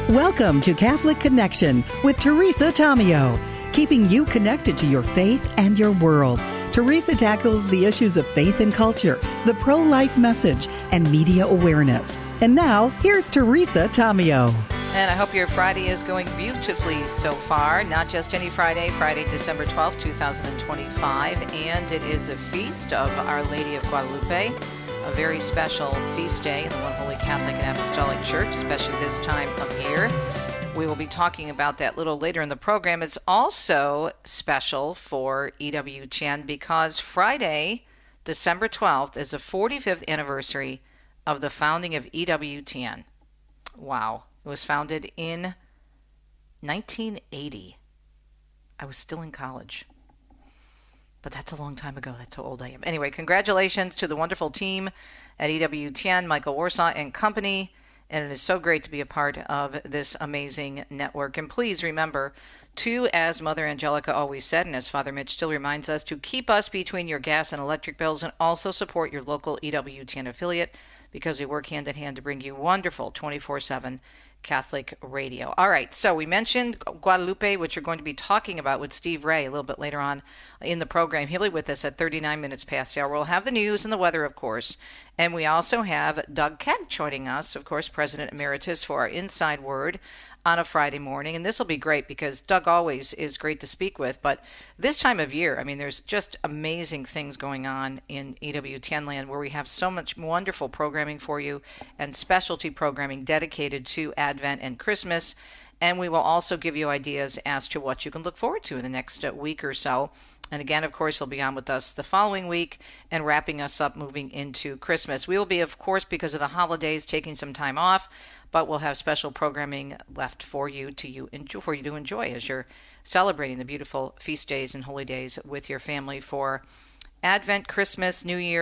Welcome to Catholic Connection with Teresa Tomeo, keeping you connected to your faith and your world. Teresa tackles the issues of faith and culture, the pro-life message, and media awareness. And now, here's Teresa Tomeo. And I hope your Friday is going beautifully so far. Not just any Friday, Friday, December 12th, 2025. And it is a feast of Our Lady of Guadalupe, a very special feast day in the One Holy Catholic and Apostolic Church, especially this time of year. We will be talking about that a little later in the program. It's also special for EWTN because Friday, December 12th, is the 45th anniversary of the founding of EWTN. Wow. It was founded in 1980. I was still in college. But that's a long time ago. That's how old I am. Anyway, congratulations to the wonderful team at EWTN, Michael Warsaw and company. And it is so great to be a part of this amazing network. And please remember to, as Mother Angelica always said, and as Father Mitch still reminds us, to keep us between your gas and electric bills and also support your local EWTN affiliate because we work hand in hand to bring you wonderful 24/7 Catholic radio. All right, so we mentioned Guadalupe, which we're going to be talking about with Steve Ray a little bit later on in the program. He'll be with us at 39 minutes past the hour. We'll have the news and the weather, of course. And we also have Doug Keck joining us, of course, President Emeritus for our Inside Word on a Friday morning. And this will be great because Doug always is great to speak with. But this time of year, I mean, there's just amazing things going on in EWTN land where we have so much wonderful programming for you and specialty programming dedicated to Advent and Christmas. And we will also give you ideas as to what you can look forward to in the next week or so. And again, of course, he'll be on with us the following week and wrapping us up moving into Christmas. We will be, of course, because of the holidays, taking some time off, but we'll have special programming left for you to enjoy as you're celebrating the beautiful feast days and holy days with your family for Advent, Christmas, New Year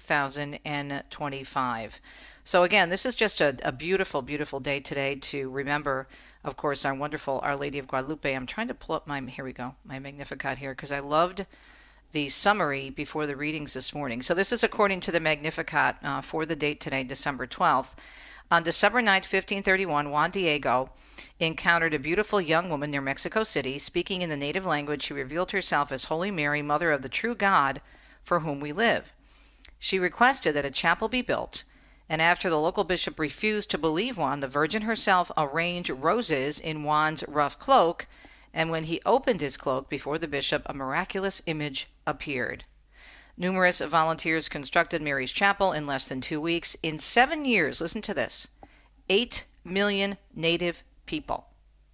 2025. So again, this is just a beautiful, beautiful day today to remember, of course, our wonderful Our Lady of Guadalupe. I'm trying to pull up my Magnificat here because I loved the summary before the readings this morning. So this is according to the Magnificat for the date today, December 12th. On December 9th, 1531, Juan Diego encountered a beautiful young woman near Mexico City. Speaking in the native language, she revealed herself as Holy Mary, Mother of the true God for whom we live. She requested that a chapel be built, and after the local bishop refused to believe Juan, the Virgin herself arranged roses in Juan's rough cloak, and when he opened his cloak before the bishop, a miraculous image appeared. Numerous volunteers constructed Mary's Chapel in less than 2 weeks. In 7 years, listen to this, 8 million native people,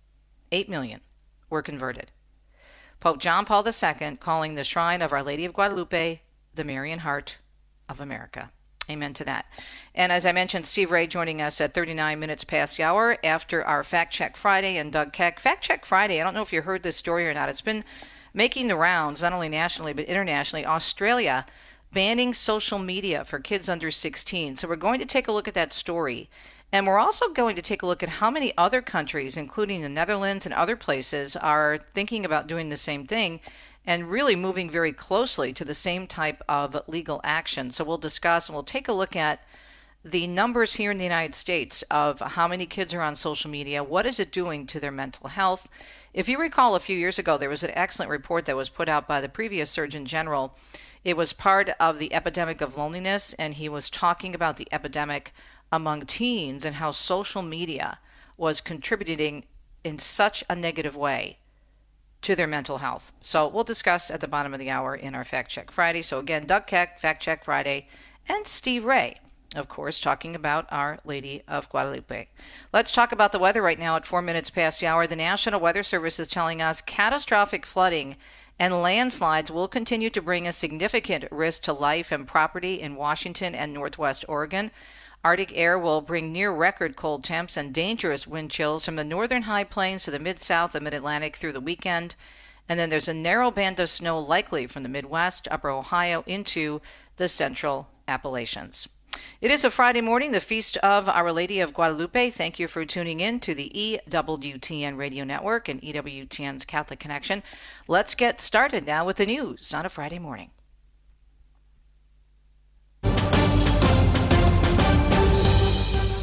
8 million, were converted. Pope John Paul II calling the shrine of Our Lady of Guadalupe the Marian Heart of America. Amen to that. And as I mentioned, Steve Ray joining us at 39 minutes past the hour after our Fact Check Friday, and Doug Keck. Fact Check Friday, I don't know if you heard this story or not. It's been making the rounds, not only nationally but internationally. Australia banning social media for kids under 16. So we're going to take a look at that story. And we're also going to take a look at how many other countries, including the Netherlands and other places, are thinking about doing the same thing and really moving very closely to the same type of legal action. So we'll discuss and we'll take a look at the numbers here in the United States of how many kids are on social media, what is it doing to their mental health. If you recall, a few years ago, there was an excellent report that was put out by the previous Surgeon General. It was part of the epidemic of loneliness, and he was talking about the epidemic among teens and how social media was contributing in such a negative way to their mental health. So we'll discuss at the bottom of the hour in our Fact Check Friday. So again, Doug Keck, Fact Check Friday, and Steve Ray, of course, talking about Our Lady of Guadalupe. Let's talk about the weather right now at 4 minutes past the hour. The National Weather Service is telling us catastrophic flooding and landslides will continue to bring a significant risk to life and property in Washington and Northwest Oregon. Arctic air will bring near-record cold temps and dangerous wind chills from the northern high plains to the mid-south and mid-Atlantic through the weekend. And then there's a narrow band of snow likely from the Midwest, upper Ohio, into the central Appalachians. It is a Friday morning, the feast of Our Lady of Guadalupe. Thank you for tuning in to the EWTN Radio Network and EWTN's Catholic Connection. Let's get started now with the news on a Friday morning. On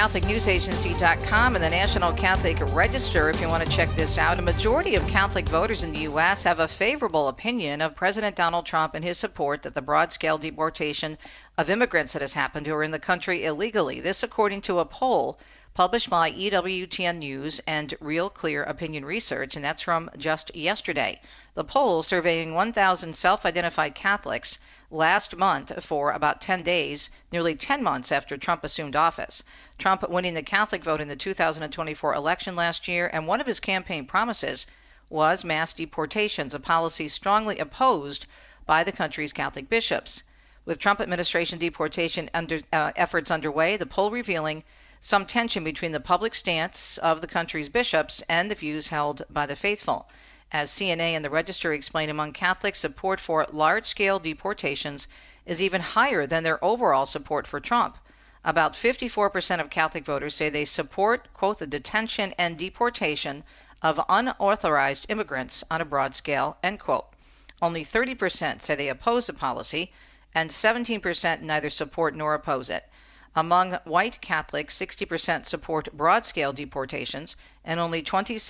CatholicNewsAgency.com and the National Catholic Register if you want to check this out. A majority of Catholic voters in the U.S. have a favorable opinion of President Donald Trump and his support that the broad-scale deportation of immigrants that has happened who are in the country illegally. This according to a poll published by EWTN News and Real Clear Opinion Research, and that's from just yesterday. The poll, surveying 1,000 self-identified Catholics last month for about 10 days, nearly 10 months after Trump assumed office. Trump winning the Catholic vote in the 2024 election last year, and one of his campaign promises was mass deportations, a policy strongly opposed by the country's Catholic bishops. With Trump administration deportation efforts underway, the poll revealing some tension between the public stance of the country's bishops and the views held by the faithful. As CNA and the Register explain, among Catholics, support for large-scale deportations is even higher than their overall support for Trump. About 54% of Catholic voters say they support, quote, the detention and deportation of unauthorized immigrants on a broad scale, end quote. Only 30% say they oppose the policy, and 17% neither support nor oppose it. Among white Catholics, 60% support broad-scale deportations, and only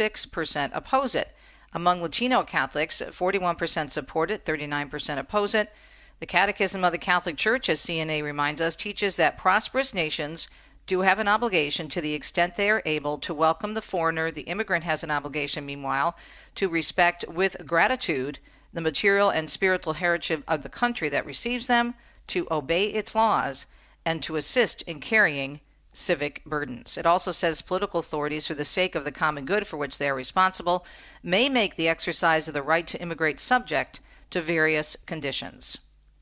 26% oppose it. Among Latino Catholics, 41% support it, 39% oppose it. The Catechism of the Catholic Church, as CNA reminds us, teaches that prosperous nations do have an obligation to the extent they are able to welcome the foreigner. The immigrant has an obligation, meanwhile, to respect with gratitude the material and spiritual heritage of the country that receives them, to obey its laws, and to assist in carrying civic burdens. It also says political authorities, for the sake of the common good for which they are responsible, may make the exercise of the right to immigrate subject to various conditions.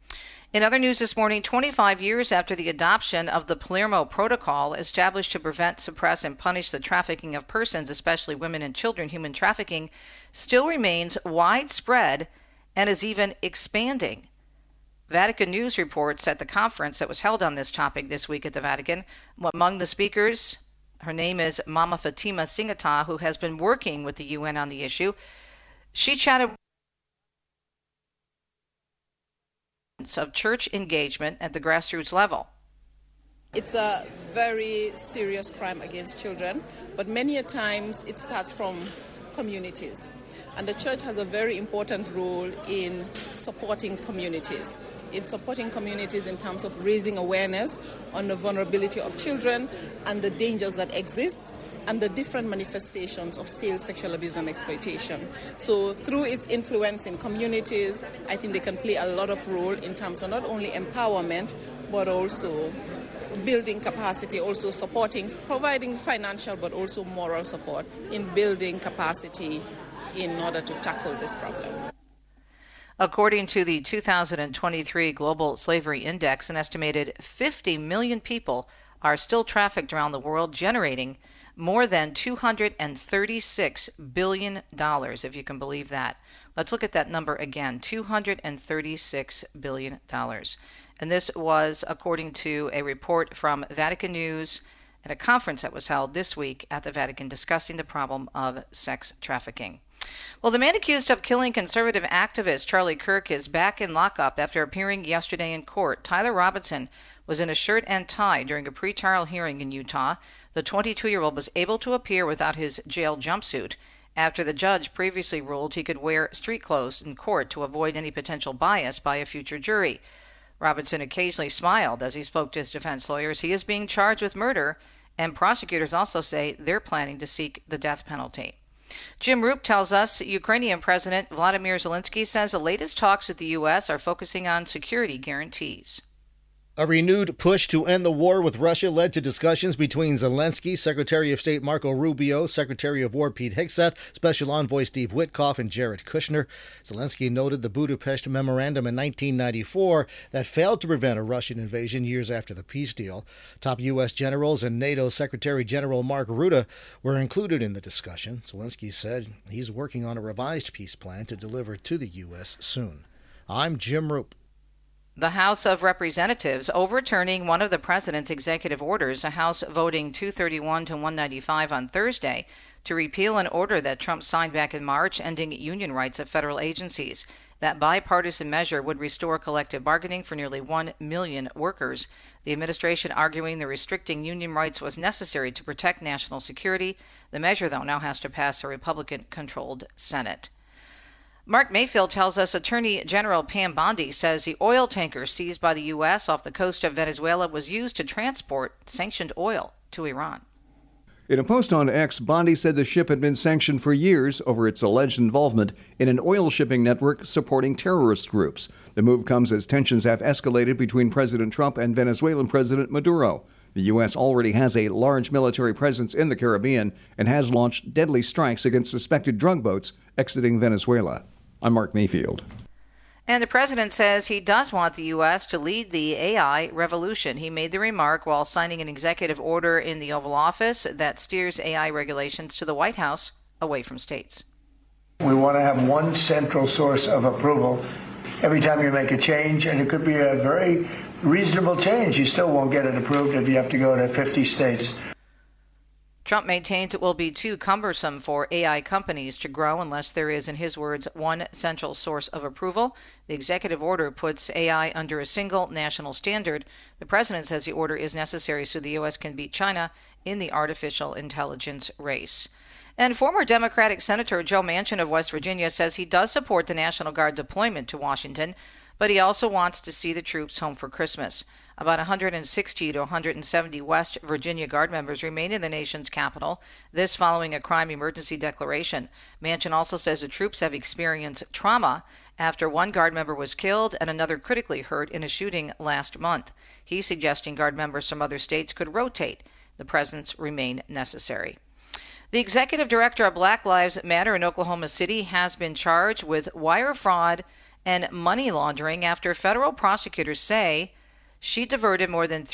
In other news this morning, 25 years after the adoption of the Palermo Protocol, established to prevent, suppress, and punish the trafficking of persons, especially women and children, human trafficking still remains widespread and is even expanding. Vatican News reports at the conference that was held on this topic this week at the Vatican. Among the speakers, her name is Mama Fatima Singata, who has been working with the UN on the issue. She chatted of church engagement at the grassroots level. It's a very serious crime against children, but many a times it starts from communities. And the church has a very important role in supporting communities. In terms of raising awareness on the vulnerability of children and the dangers that exist and the different manifestations of sexual abuse and exploitation. So through its influence in communities, I think they can play a lot of role in terms of not only empowerment, but also building capacity, also supporting, providing financial but also moral support in building capacity in order to tackle this problem. According to the 2023 Global Slavery Index, an estimated 50 million people are still trafficked around the world, generating more than $236 billion, if you can believe that. Let's look at that number again, $236 billion. And this was according to a report from Vatican News at a conference that was held this week at the Vatican discussing the problem of sex trafficking. Well, the man accused of killing conservative activist Charlie Kirk is back in lockup after appearing yesterday in court. Tyler Robinson was in a shirt and tie during a pretrial hearing in Utah. The 22-year-old was able to appear without his jail jumpsuit after the judge previously ruled he could wear street clothes in court to avoid any potential bias by a future jury. Robinson occasionally smiled as he spoke to his defense lawyers. He is being charged with murder, and prosecutors also say they're planning to seek the death penalty. Jim Roop tells us Ukrainian President Vladimir Zelensky says the latest talks with the U.S. are focusing on security guarantees. A renewed push to end the war with Russia led to discussions between Zelensky, Secretary of State Marco Rubio, Secretary of War Pete Hegseth, Special Envoy Steve Witkoff, and Jared Kushner. Zelensky noted the Budapest Memorandum in 1994 that failed to prevent a Russian invasion years after the peace deal. Top U.S. generals and NATO Secretary General Mark Rutte were included in the discussion. Zelensky said he's working on a revised peace plan to deliver to the U.S. soon. I'm Jim Roop. The House of Representatives overturning one of the president's executive orders, a House voting 231 to 195 on Thursday to repeal an order that Trump signed back in March ending union rights of federal agencies. That bipartisan measure would restore collective bargaining for nearly 1 million workers. The administration arguing the restricting union rights was necessary to protect national security. The measure, though, now has to pass a Republican-controlled Senate. Mark Mayfield tells us Attorney General Pam Bondi says the oil tanker seized by the U.S. off the coast of Venezuela was used to transport sanctioned oil to Iran. In a post on X, Bondi said the ship had been sanctioned for years over its alleged involvement in an oil shipping network supporting terrorist groups. The move comes as tensions have escalated between President Trump and Venezuelan President Maduro. The U.S. already has a large military presence in the Caribbean and has launched deadly strikes against suspected drug boats exiting Venezuela. I'm Mark Mayfield. And the president says he does want the U.S. to lead the AI revolution. He made the remark while signing an executive order in the Oval Office that steers AI regulations to the White House away from states. We want to have one central source of approval every time you make a change, and it could be a very reasonable change. You still won't get it approved if you have to go to 50 states. Trump maintains it will be too cumbersome for AI companies to grow unless there is, in his words, one central source of approval. The executive order puts AI under a single national standard. The president says the order is necessary so the U.S. can beat China in the artificial intelligence race. And former Democratic Senator Joe Manchin of West Virginia says he does support the National Guard deployment to Washington, but he also wants to see the troops home for Christmas. About 160 to 170 West Virginia Guard members remain in the nation's capital, this following a crime emergency declaration. Manchin also says the troops have experienced trauma after one Guard member was killed and another critically hurt in a shooting last month. He's suggesting Guard members from other states could rotate. The presence remain necessary. The executive director of Black Lives Matter in Oklahoma City has been charged with wire fraud and money laundering after federal prosecutors say she diverted more than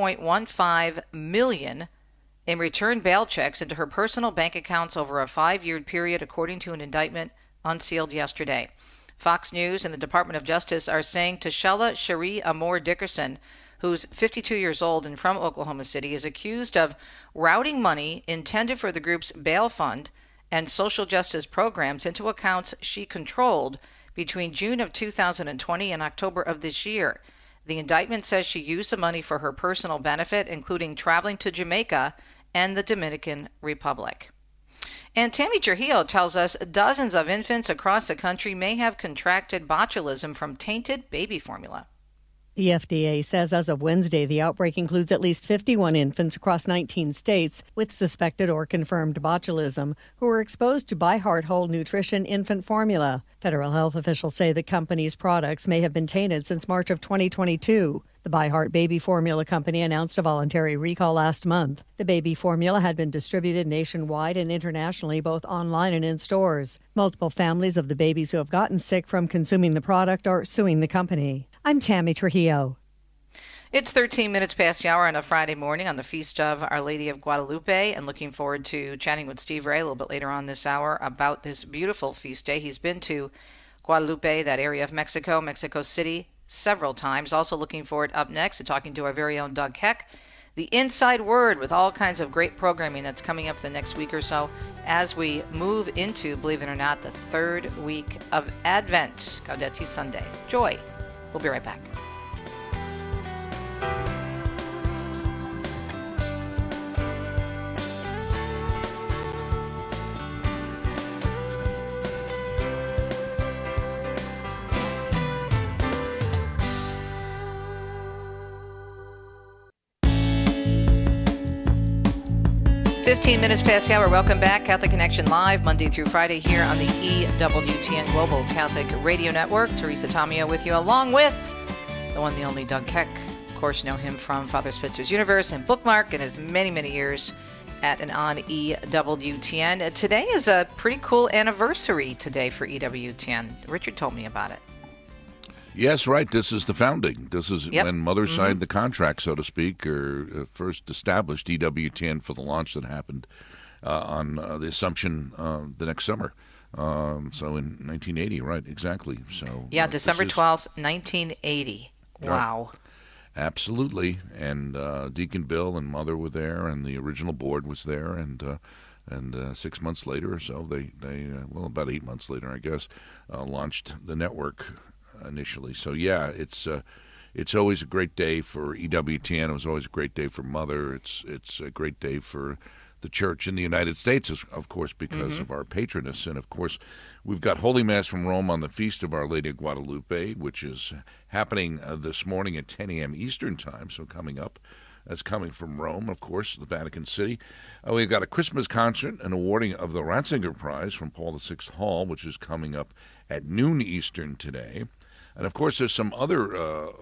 $3.15 million in return bail checks into her personal bank accounts over a 5-year period, according to an indictment unsealed yesterday. Fox News and the Department of Justice are saying Tashella Cherie Amore Dickerson, who's 52 years old and from Oklahoma City, is accused of routing money intended for the group's bail fund and social justice programs into accounts she controlled between June of 2020 and October of this year. The indictment says she used the money for her personal benefit, including traveling to Jamaica and the Dominican Republic. And Tammy Trujillo tells us dozens of infants across the country may have contracted botulism from tainted baby formula. The FDA says as of Wednesday, the outbreak includes at least 51 infants across 19 states with suspected or confirmed botulism who were exposed to ByHeart Whole Nutrition infant formula. Federal health officials say the company's products may have been tainted since March of 2022. The ByHeart baby formula company announced a voluntary recall last month. The baby formula had been distributed nationwide and internationally, both online and in stores. Multiple families of the babies who have gotten sick from consuming the product are suing the company. I'm Tammy Trujillo. It's 13 minutes past the hour on a Friday morning on the feast of Our Lady of Guadalupe, and looking forward to chatting with Steve Ray a little bit later on this hour about this beautiful feast day. He's been to Guadalupe, that area of Mexico, Mexico City, several times. Also looking forward up next to talking to our very own Doug Keck, the Inside Word, with all kinds of great programming that's coming up the next week or so as we move into, believe it or not, the third week of Advent, Gaudete Sunday. Joy. We'll be right back. Fifteen minutes past the hour. Welcome back. Catholic Connection Live, Monday through Friday here on the EWTN Global Catholic Radio Network. Teresa Tomeo with you, along with the one, the only Doug Keck. Of course, you know him from Father Spitzer's Universe and Bookmark and his many, many years at and on EWTN. Today is a pretty cool anniversary today for EWTN. Richard told me about it. Yes, right. This is the founding. This is when Mother signed the contract, so to speak, or first established EWTN for the launch that happened on the Assumption the next summer. So in 1980, right, exactly. So yeah, December 12th, 1980. Wow. Absolutely. And Deacon Bill and Mother were there, and the original board was there, and And 6 months later or so, they about 8 months later, I guess, launched the network initially. So yeah, it's always a great day for EWTN. It was always a great day for Mother. It's a great day for the church in the United States, of course, because of our patroness. And of course, we've got Holy Mass from Rome on the Feast of Our Lady of Guadalupe, which is happening this morning at 10 a.m. Eastern Time, so coming up. That's coming from Rome, of course, the Vatican City. We've got a Christmas concert, an awarding of the Ratzinger Prize from Paul VI Hall, which is coming up at noon Eastern today. And, of course, there's some other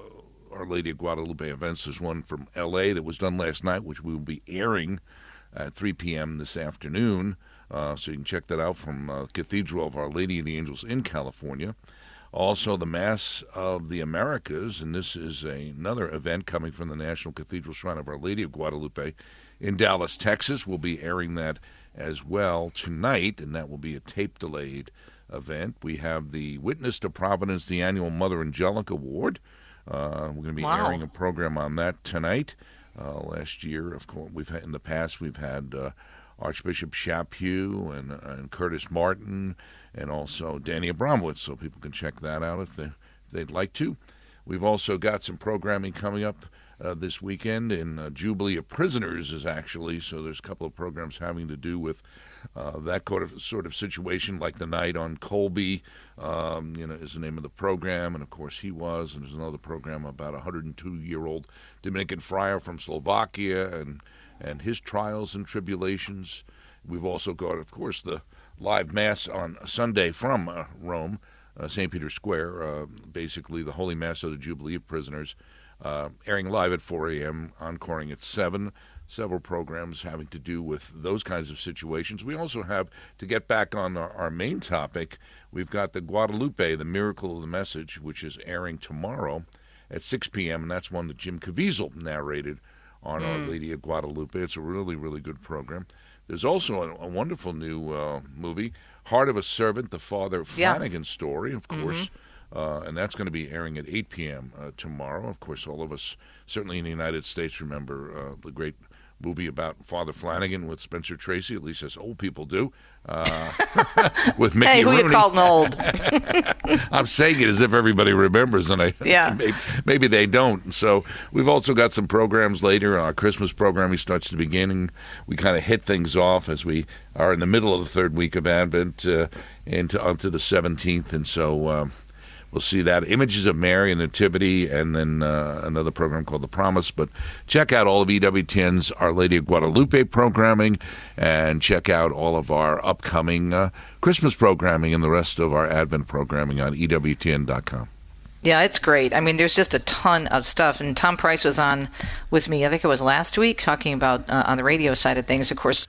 Our Lady of Guadalupe events. There's one from L.A. that was done last night, which we will be airing at 3 p.m. this afternoon. So you can check that out from Cathedral of Our Lady of the Angels in California. Also, the Mass of the Americas, and this is another event coming from the National Cathedral Shrine of Our Lady of Guadalupe in Dallas, Texas. We'll be airing that as well tonight, and that will be a tape-delayed event. We have the Witness to Providence, the annual Mother Angelic Award. We're going to be airing a program on that tonight. Last year, of course, in the past we've had Archbishop Chaput and Curtis Martin, and also Danny Abramowitz, so people can check that out if they'd like to. We've also got some programming coming up this weekend in Jubilee of Prisoners is actually, so there's a couple of programs having to do with that sort of situation, like the night on Colby, is the name of the program, and of course he was, and there's another program about a 102-year-old Dominican friar from Slovakia and his trials and tribulations. We've also got, of course, the live Mass on Sunday from Rome, St. Peter's Square, basically the Holy Mass of the Jubilee of Prisoners, airing live at 4 a.m., encoring at 7. Several programs having to do with those kinds of situations. We also have, to get back on our main topic, we've got the Guadalupe, the Miracle of the Message, which is airing tomorrow at 6 p.m., and that's one that Jim Caviezel narrated on Our Lady of Guadalupe. It's a really, really good program. There's also a wonderful new movie, Heart of a Servant, the Father Flanagan story, of course, and that's going to be airing at 8 p.m. Tomorrow. Of course, all of us, certainly in the United States, remember the great movie about Father Flanagan with Spencer Tracy, at least as old people do, with Mickey Rooney. Who you calling old? I'm saying it as if everybody remembers, and maybe they don't. So we've also got some programs later. Our Christmas programming starts to begin. We kind of hit things off as we are in the middle of the third week of Advent onto the 17th, and so we'll see that. Images of Mary and Nativity, and then another program called The Promise. But check out all of EWTN's Our Lady of Guadalupe programming, and check out all of our upcoming Christmas programming and the rest of our Advent programming on EWTN.com. Yeah, it's great. I mean, there's just a ton of stuff. And Tom Price was on with me, I think it was last week, talking about on the radio side of things, of course.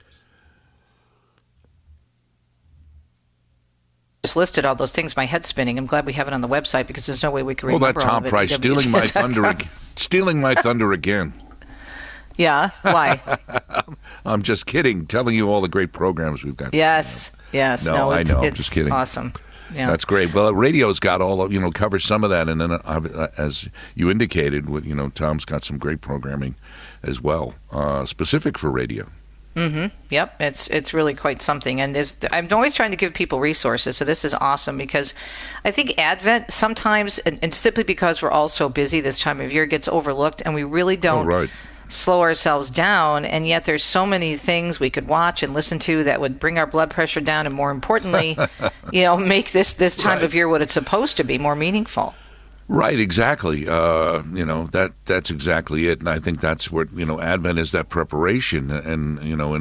Just listed all those things, my head's spinning. I'm glad we have it on the website because there's no way we can remember all of it. Well, that Tom Price stealing my thunder again. Yeah, why? I'm just kidding. Telling you all the great programs we've got. Yes. No, I know. I'm it's just kidding. Awesome. Yeah. That's great. Well, radio's got all of, covers some of that, and then as you indicated, Tom's got some great programming as well, specific for radio. Mm-hmm. Yep. It's really quite something. And I'm always trying to give people resources. So this is awesome because I think Advent sometimes, and simply because we're all so busy this time of year, gets overlooked, and we really don't slow ourselves down. And yet there's so many things we could watch and listen to that would bring our blood pressure down, and more importantly, make this time of year what it's supposed to be, more meaningful. Right, exactly. That's exactly it, and I think that's what Advent is, that preparation, and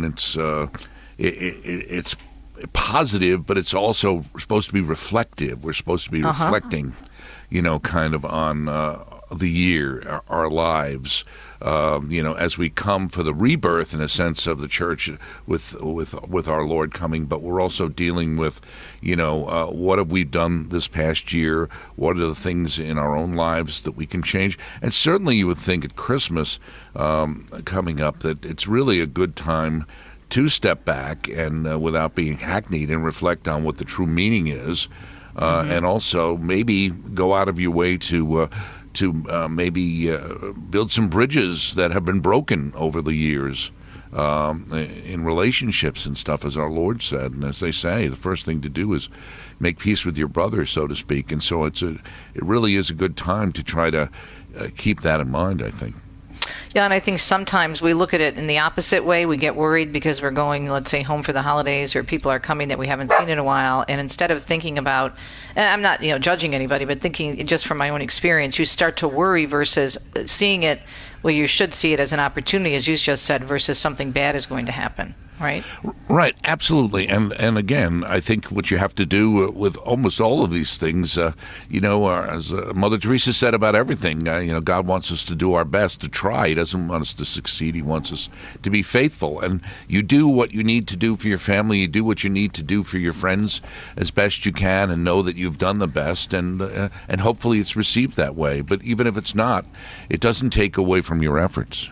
it's positive, but it's also supposed to be reflective. We're supposed to be reflecting, kind of on the year, our lives, as we come for the rebirth, in a sense, of the church with our Lord coming. But we're also dealing with, what have we done this past year? What are the things in our own lives that we can change? And certainly you would think at Christmas coming up that it's really a good time to step back and without being hackneyed, and reflect on what the true meaning is, and also maybe go out of your way to maybe build some bridges that have been broken over the years, in relationships and stuff, as our Lord said. And as they say, the first thing to do is make peace with your brother, so to speak. And so it really is a good time to try to keep that in mind, I think. Yeah, and I think sometimes we look at it in the opposite way. We get worried because we're going, let's say, home for the holidays, or people are coming that we haven't seen in a while. And instead of thinking about, I'm not, judging anybody, but thinking just from my own experience, you start to worry versus seeing it. Well, you should see it as an opportunity, as you just said, versus something bad is going to happen. Right? Right, absolutely. And again, I think what you have to do with almost all of these things, as Mother Teresa said about everything, God wants us to do our best, to try. He doesn't want us to succeed. He wants us to be faithful. And you do what you need to do for your family. You do what you need to do for your friends as best you can, and know that you've done the best. And hopefully it's received that way. But even if it's not, it doesn't take away from your efforts.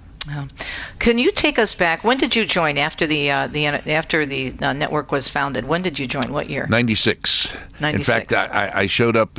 Can you take us back? When did you join after the network was founded? When did you join? What year? 96. In fact, I showed up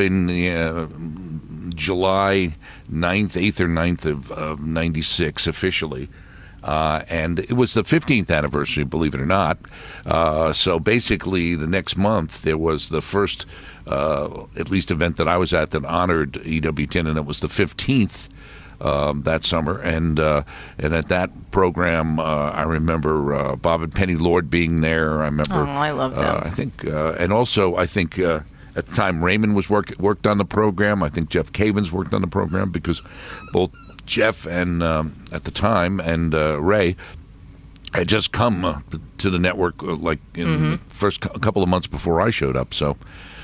in July 8th or 9th of 96 officially. And it was the 15th anniversary, believe it or not. So basically, the next month, there was the first, at least event that I was at that honored EWTN, and it was the 15th that summer, and at that program, I remember Bob and Penny Lord being there. I remember. Oh, I love them. I think, and also I think at the time Raymond was worked on the program. I think Jeff Cavins worked on the program, because both Jeff and at the time and Ray had just come to the network like in the first couple of months before I showed up. So.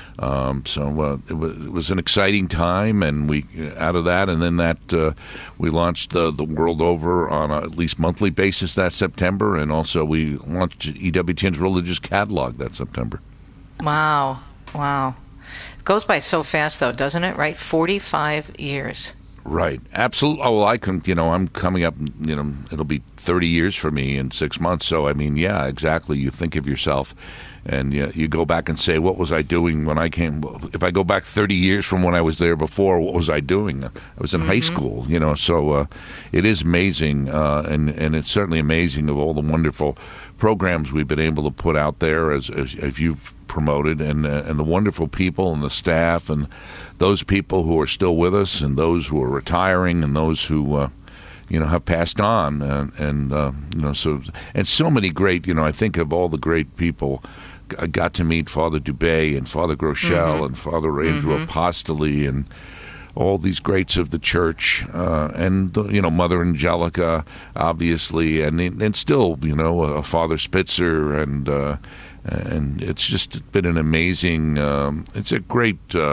It was an exciting time, and we out of that, and then that we launched the world over on a at least monthly basis that September, and also we launched EWTN's religious catalog that September. Wow. It goes by so fast, though, doesn't it? Right, 45 years. Right, absolutely. Oh, well, I'm coming up. It'll be 30 years for me in 6 months. So I mean, yeah, exactly. You think of yourself. And you go back and say, what was I doing when I came? If I go back 30 years from when I was there before, what was I doing? I was in high school, So it is amazing, and it's certainly amazing of all the wonderful programs we've been able to put out there, as you've promoted, and the wonderful people and the staff, and those people who are still with us, and those who are retiring, and those who have passed on, and so many great. I think of all the great people. I got to meet Father Dubé and Father Groeschel and Father Andrew Apostoli and all these greats of the church, and Mother Angelica, obviously, and still Father Spitzer, and it's just been an amazing. It's a great.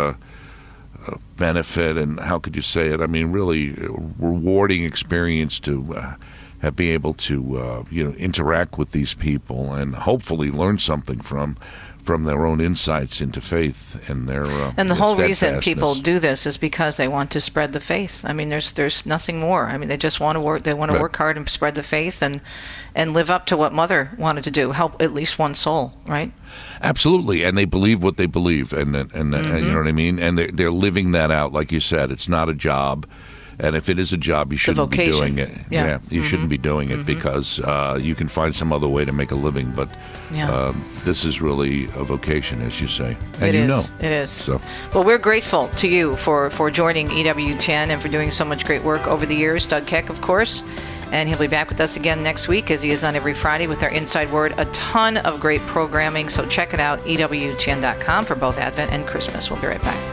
Benefit, and how could you say it? I mean, really rewarding experience to be able to interact with these people and hopefully learn something from their own insights into faith and their and the whole reason people do this is because they want to spread the faith. I mean, there's nothing more. I mean, they just want to work. They want to work hard and spread the faith and live up to what Mother wanted to do, help at least one soul, right? Absolutely, and they believe what they believe, and you know what I mean. And they're living that out, like you said. It's not a job, and if it is a job, you shouldn't be doing it. Yeah, you shouldn't be doing it because you can find some other way to make a living. But this is really a vocation, as you say, and it is. So, well, we're grateful to you for joining EWTN and for doing so much great work over the years. Doug Keck, of course. And he'll be back with us again next week, as he is on every Friday with our Inside Word. A ton of great programming, so check it out, EWTN.com, for both Advent and Christmas. We'll be right back.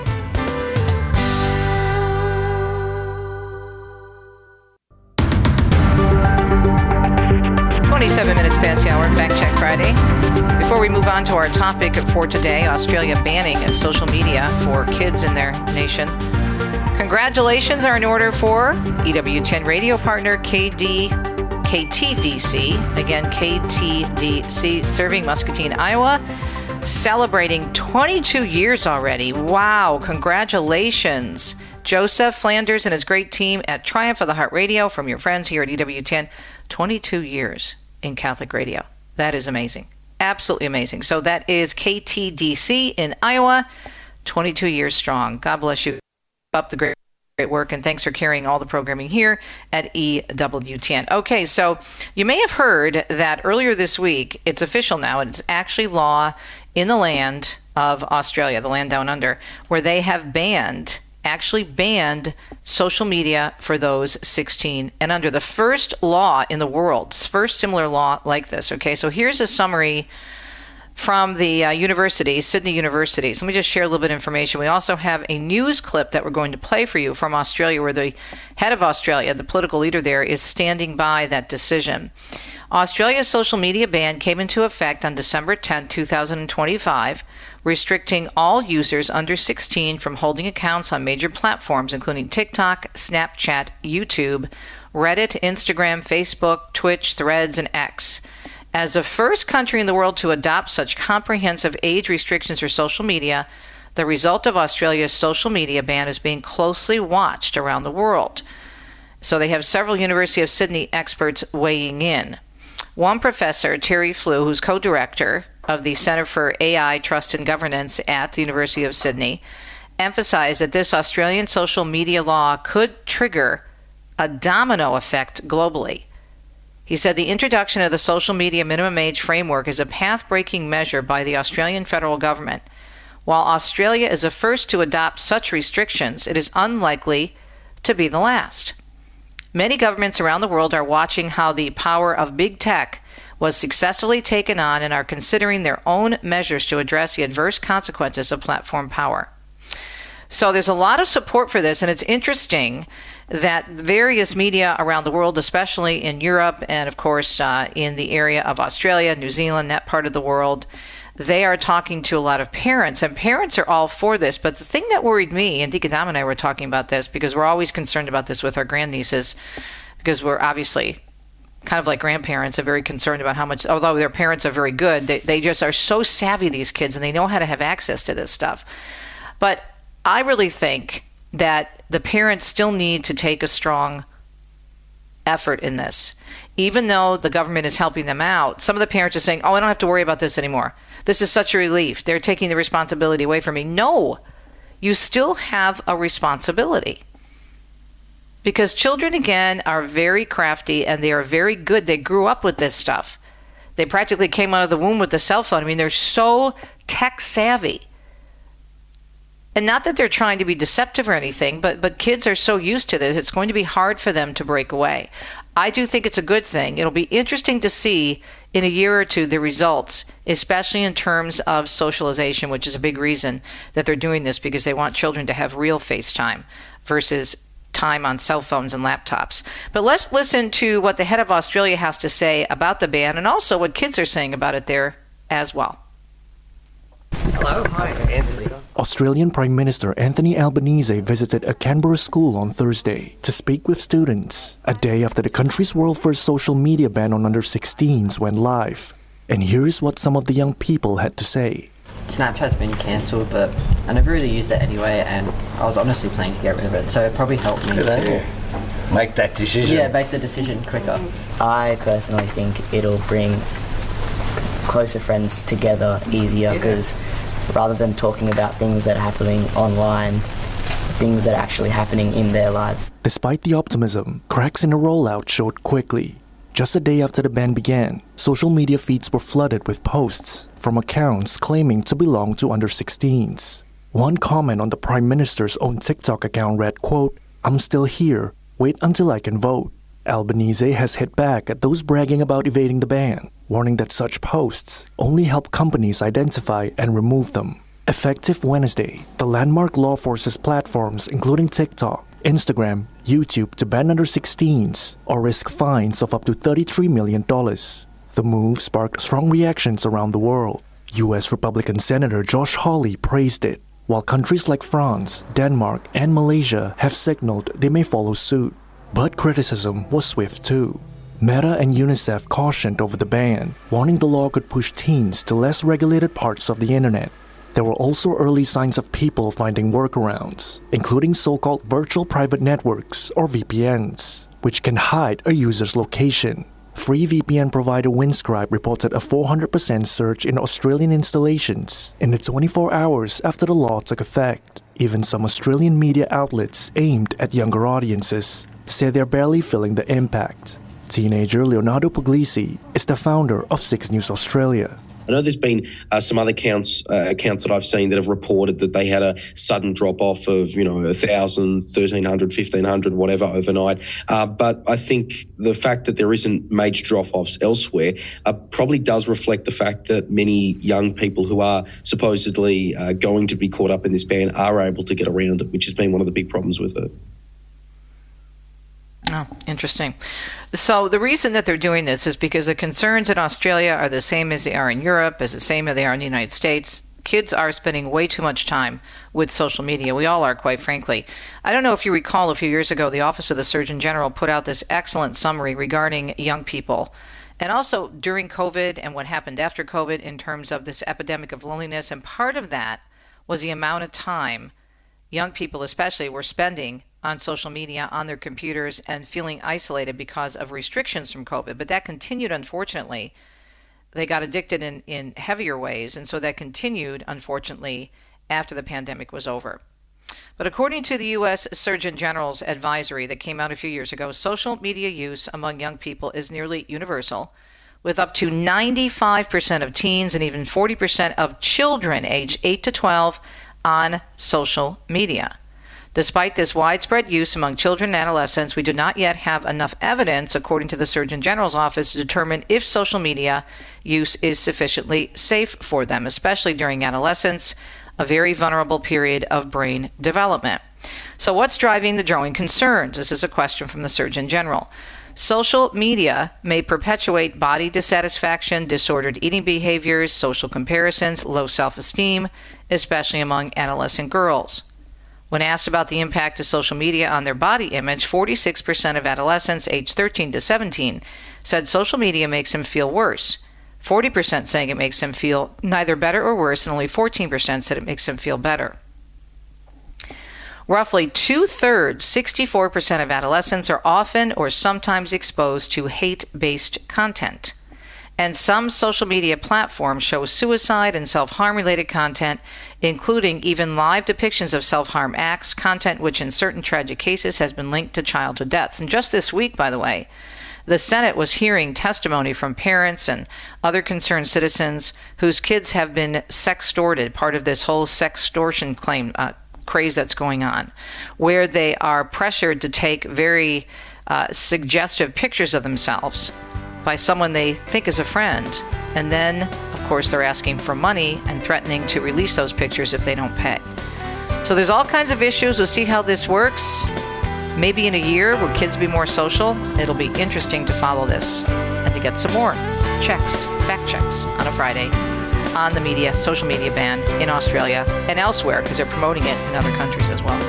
Minutes past the hour, Fact Check Friday. Before we move on to our topic for today, Australia banning social media for kids in their nation. Congratulations are in order for EWTN radio partner KTDC. Again, KTDC, serving Muscatine, Iowa, celebrating 22 years already. Wow, congratulations. Joseph Flanders and his great team at Triumph of the Heart Radio, from your friends here at EWTN. 22 years in Catholic radio. That is amazing. Absolutely amazing. So that is KTDC in Iowa, 22 years strong. God bless you. Up the great Great work, and thanks for carrying all the programming here at EWTN. Okay, so you may have heard that earlier this week, it's official now, and it's actually law in the land of Australia, the land down under, where they have actually banned social media for those 16 and under. The first law in the world, first similar law like this. Okay, so here's a summary from the university, Sydney University. So let me just share a little bit of information. We also have a news clip that we're going to play for you from Australia, where the head of Australia, the political leader there, is standing by that decision. Australia's social media ban came into effect on December 10, 2025, restricting all users under 16 from holding accounts on major platforms, including TikTok, Snapchat, YouTube, Reddit, Instagram, Facebook, Twitch, Threads, and X. As the first country in the world to adopt such comprehensive age restrictions for social media, the result of Australia's social media ban is being closely watched around the world. So they have several University of Sydney experts weighing in. One professor, Terry Flew, who's co-director of the Center for AI, Trust and Governance at the University of Sydney, emphasized that this Australian social media law could trigger a domino effect globally. He said the introduction of the social media minimum age framework is a path-breaking measure by the Australian federal government. While Australia is the first to adopt such restrictions, it is unlikely to be the last. Many governments around the world are watching how the power of big tech was successfully taken on and are considering their own measures to address the adverse consequences of platform power. So there's a lot of support for this, and it's interesting that various media around the world, especially in Europe and, of course, in the area of Australia, New Zealand, that part of the world, they are talking to a lot of parents, and parents are all for this. But the thing that worried me, and Deacon Dom and I were talking about this, because we're always concerned about this with our grandnieces, because we're obviously kind of like grandparents are very concerned about how much, although their parents are very good, they just are so savvy, these kids, and they know how to have access to this stuff. But I really think that the parents still need to take a strong effort in this. Even though the government is helping them out, some of the parents are saying, oh, I don't have to worry about this anymore. This is such a relief. They're taking the responsibility away from me. No, you still have a responsibility. Because children, again, are very crafty and they are very good. They grew up with this stuff. They practically came out of the womb with the cell phone. I mean, they're so tech savvy. And not that they're trying to be deceptive or anything, but kids are so used to this, it's going to be hard for them to break away. I do think it's a good thing. It'll be interesting to see in a year or two the results, especially in terms of socialization, which is a big reason that they're doing this, because they want children to have real FaceTime versus time on cell phones and laptops. But let's listen to what the head of Australia has to say about the ban, and also what kids are saying about it there as well. Hello, hi, Anthony. Australian Prime Minister Anthony Albanese visited a Canberra school on Thursday to speak with students, a day after the country's world-first social media ban on under-16s went live. And here's what some of the young people had to say. Snapchat's been cancelled, but I never really used it anyway, and I was honestly planning to get rid of it, so it probably helped me to make that decision. Yeah, make the decision quicker. I personally think it'll bring closer friends together easier, because rather than talking about things that are happening online, things that are actually happening in their lives. Despite the optimism, cracks in the rollout showed quickly. Just a day after the ban began, social media feeds were flooded with posts from accounts claiming to belong to under-16s. One comment on the Prime Minister's own TikTok account read, quote, "I'm still here. Wait until I can vote." Albanese has hit back at those bragging about evading the ban, warning that such posts only help companies identify and remove them. Effective Wednesday, the landmark law forces platforms including TikTok, Instagram, YouTube to ban under-16s or risk fines of up to $33 million. The move sparked strong reactions around the world. U.S. Republican Senator Josh Hawley praised it, while countries like France, Denmark, and Malaysia have signaled they may follow suit. But criticism was swift too. Meta and UNICEF cautioned over the ban, warning the law could push teens to less regulated parts of the internet. There were also early signs of people finding workarounds, including so-called virtual private networks or VPNs, which can hide a user's location. Free VPN provider Windscribe reported a 400% surge in Australian installations in the 24 hours after the law took effect. Even some Australian media outlets aimed at younger audiences say they're barely feeling the impact. Teenager Leonardo Puglisi is the founder of 6 News Australia. I know there's been some other accounts that I've seen that have reported that they had a sudden drop-off of, 1,000, 1,300, 1,500, whatever, overnight. But I think the fact that there isn't major drop-offs elsewhere probably does reflect the fact that many young people who are supposedly going to be caught up in this ban are able to get around it, which has been one of the big problems with it. Oh, interesting. So the reason that they're doing this is because the concerns in Australia are the same as they are in Europe, as the same as they are in the United States. Kids are spending way too much time with social media. We all are, quite frankly. I don't know if you recall a few years ago, the Office of the Surgeon General put out this excellent summary regarding young people, and also during COVID and what happened after COVID in terms of this epidemic of loneliness. And part of that was the amount of time young people especially were spending on social media, on their computers, and feeling isolated because of restrictions from COVID. But that continued, unfortunately. They got addicted in heavier ways, and so that continued, unfortunately, after the pandemic was over. But according to the U.S. Surgeon General's advisory that came out a few years ago, social media use among young people is nearly universal, with up to 95% of teens and even 40% of children aged 8 to 12 on social media. Despite this widespread use among children and adolescents, we do not yet have enough evidence, according to the Surgeon General's office, to determine if social media use is sufficiently safe for them, especially during adolescence, a very vulnerable period of brain development. So what's driving the growing concerns? This is a question from the Surgeon General. Social media may perpetuate body dissatisfaction, disordered eating behaviors, social comparisons, low self-esteem, especially among adolescent girls. When asked about the impact of social media on their body image, 46% of adolescents aged 13 to 17 said social media makes them feel worse. 40% saying it makes them feel neither better or worse, and only 14% said it makes them feel better. Roughly 2/3, 64% of adolescents are often or sometimes exposed to hate-based content. And some social media platforms show suicide and self-harm related content, including even live depictions of self-harm acts, content which in certain tragic cases has been linked to childhood deaths. And just this week, by the way, the Senate was hearing testimony from parents and other concerned citizens whose kids have been sextorted, part of this whole sextortion claim craze that's going on, where they are pressured to take very suggestive pictures of themselves by someone they think is a friend. And then, of course, they're asking for money and threatening to release those pictures if they don't pay. So there's all kinds of issues. We'll see how this works. Maybe in a year, will kids be more social? It'll be interesting to follow this and to get some more checks, fact checks on a Friday on the social media ban in Australia and elsewhere, because they're promoting it in other countries as well.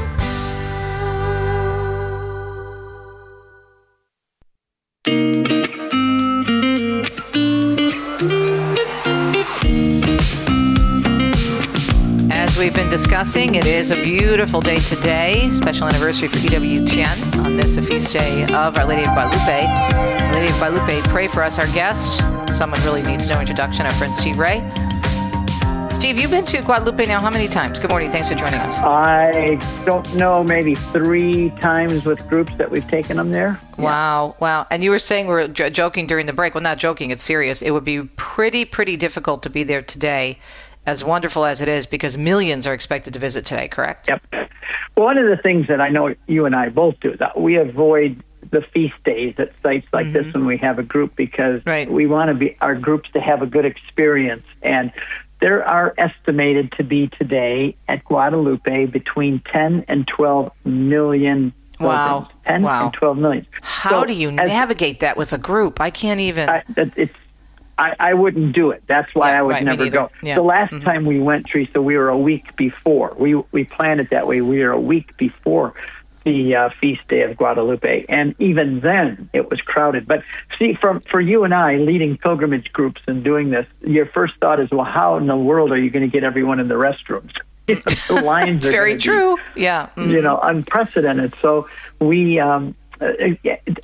We've been discussing, it is a beautiful day today, special anniversary for EWTN on this feast day of Our Lady of Guadalupe. Our Lady of Guadalupe, pray for us. Our guest, someone really needs no introduction, our friend Steve Ray. Steve, you've been to Guadalupe now how many times? Good morning, thanks for joining us. I don't know, maybe 3 times with groups that we've taken them there. Wow. And you were saying, we were joking during the break, well, not joking, it's serious. It would be pretty difficult to be there today, as wonderful as it is, because millions are expected to visit today, correct? Yep. Well, one of the things that I know you and I both do, that we avoid the feast days at sites like this when we have a group, because we want our groups to have a good experience. And there are estimated to be today at Guadalupe between 10 and 12 million. Wow. 10 and 12 million. How do you navigate that with a group? I can't even... I wouldn't do it. That's why I would never go. Yeah. The last time we went, Teresa, we were a week before. We planned it that way. We were a week before the feast day of Guadalupe, and even then it was crowded. But see, for you and I, leading pilgrimage groups and doing this, your first thought is, well, how in the world are you going to get everyone in the restrooms? The lines are very true. Yeah. Unprecedented. So we...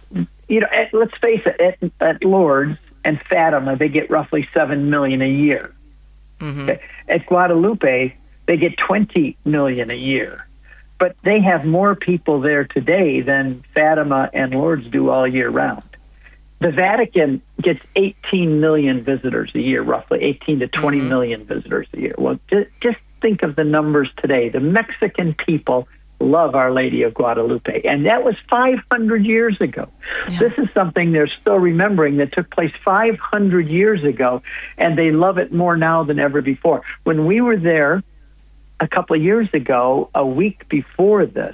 let's face it, at Lourdes and Fatima, they get roughly 7 million a year. Mm-hmm. At Guadalupe, they get 20 million a year. But they have more people there today than Fatima and Lourdes do all year round. The Vatican gets 18 million visitors a year, roughly 18 to 20 million visitors a year. Well, just think of the numbers today. The Mexican people love Our Lady of Guadalupe, and that was 500 years ago. Yeah. This is something they're still remembering that took place 500 years ago, and they love it more now than ever before. When we were there a couple of years ago, a week before this,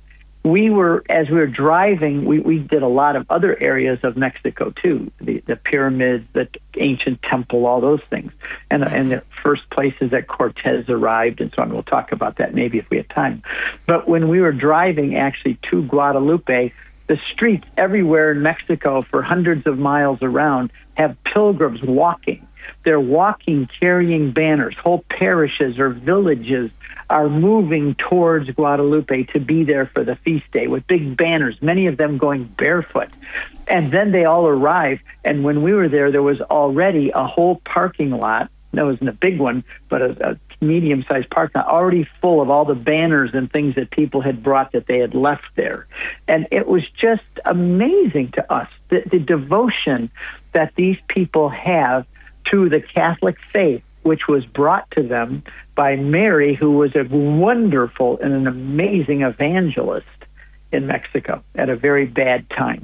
as we were driving, we did a lot of other areas of Mexico too, the pyramids, the ancient temple, all those things, and the first places that Cortez arrived and so on. We'll talk about that maybe if we have time. But when we were driving actually to Guadalupe, the streets everywhere in Mexico for hundreds of miles around have pilgrims walking. They're walking, carrying banners. Whole parishes or villages are moving towards Guadalupe to be there for the feast day with big banners, many of them going barefoot. And then they all arrive. And when we were there was already a whole parking lot. That wasn't a big one, but a medium-sized parking lot already full of all the banners and things that people had brought that they had left there. And it was just amazing to us, the devotion that these people have to the Catholic faith, which was brought to them by Mary, who was a wonderful and an amazing evangelist in Mexico at a very bad time.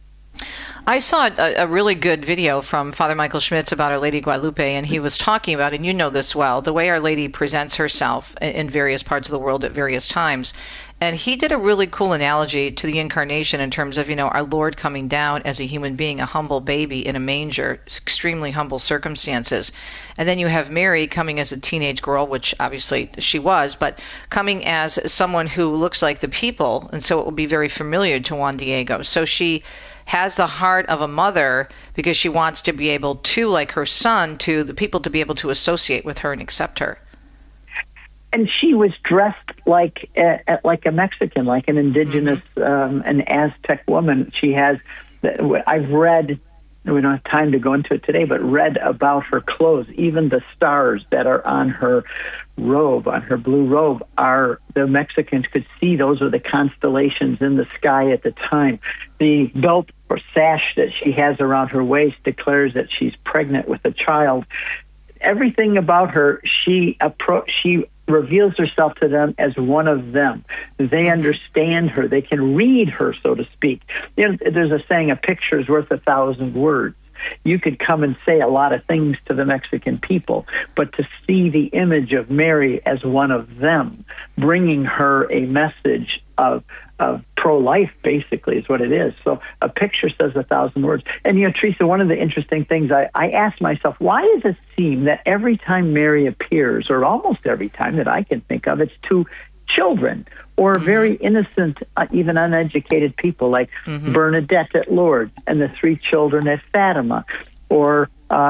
I saw a really good video from Father Michael Schmitz about Our Lady Guadalupe, and he was talking about, and you know this well, the way Our Lady presents herself in various parts of the world at various times. And he did a really cool analogy to the incarnation in terms of, our Lord coming down as a human being, a humble baby in a manger, extremely humble circumstances. And then you have Mary coming as a teenage girl, which obviously she was, but coming as someone who looks like the people. And so it will be very familiar to Juan Diego. So she has the heart of a mother because she wants to be able to, like her son, to the people to be able to associate with her and accept her. And she was dressed like a Mexican, like an indigenous, an Aztec woman. She has, I've read, we don't have time to go into it today, but read about her clothes. Even the stars that are on her robe, on her blue robe, the Mexicans could see those are the constellations in the sky at the time. The belt or sash that she has around her waist declares that she's pregnant with a child. Everything about her, she reveals herself to them as one of them. They understand her. They can read her, so to speak. There's a saying, a picture is worth 1,000 words. You could come and say a lot of things to the Mexican people, but to see the image of Mary as one of them, bringing her a message of pro-life, basically, is what it is. So a picture says 1,000 words. And, Teresa, one of the interesting things, I asked myself, why does it seem that every time Mary appears, or almost every time that I can think of, it's to children or very innocent, even uneducated people like Bernadette at Lourdes and the 3 children at Fatima, or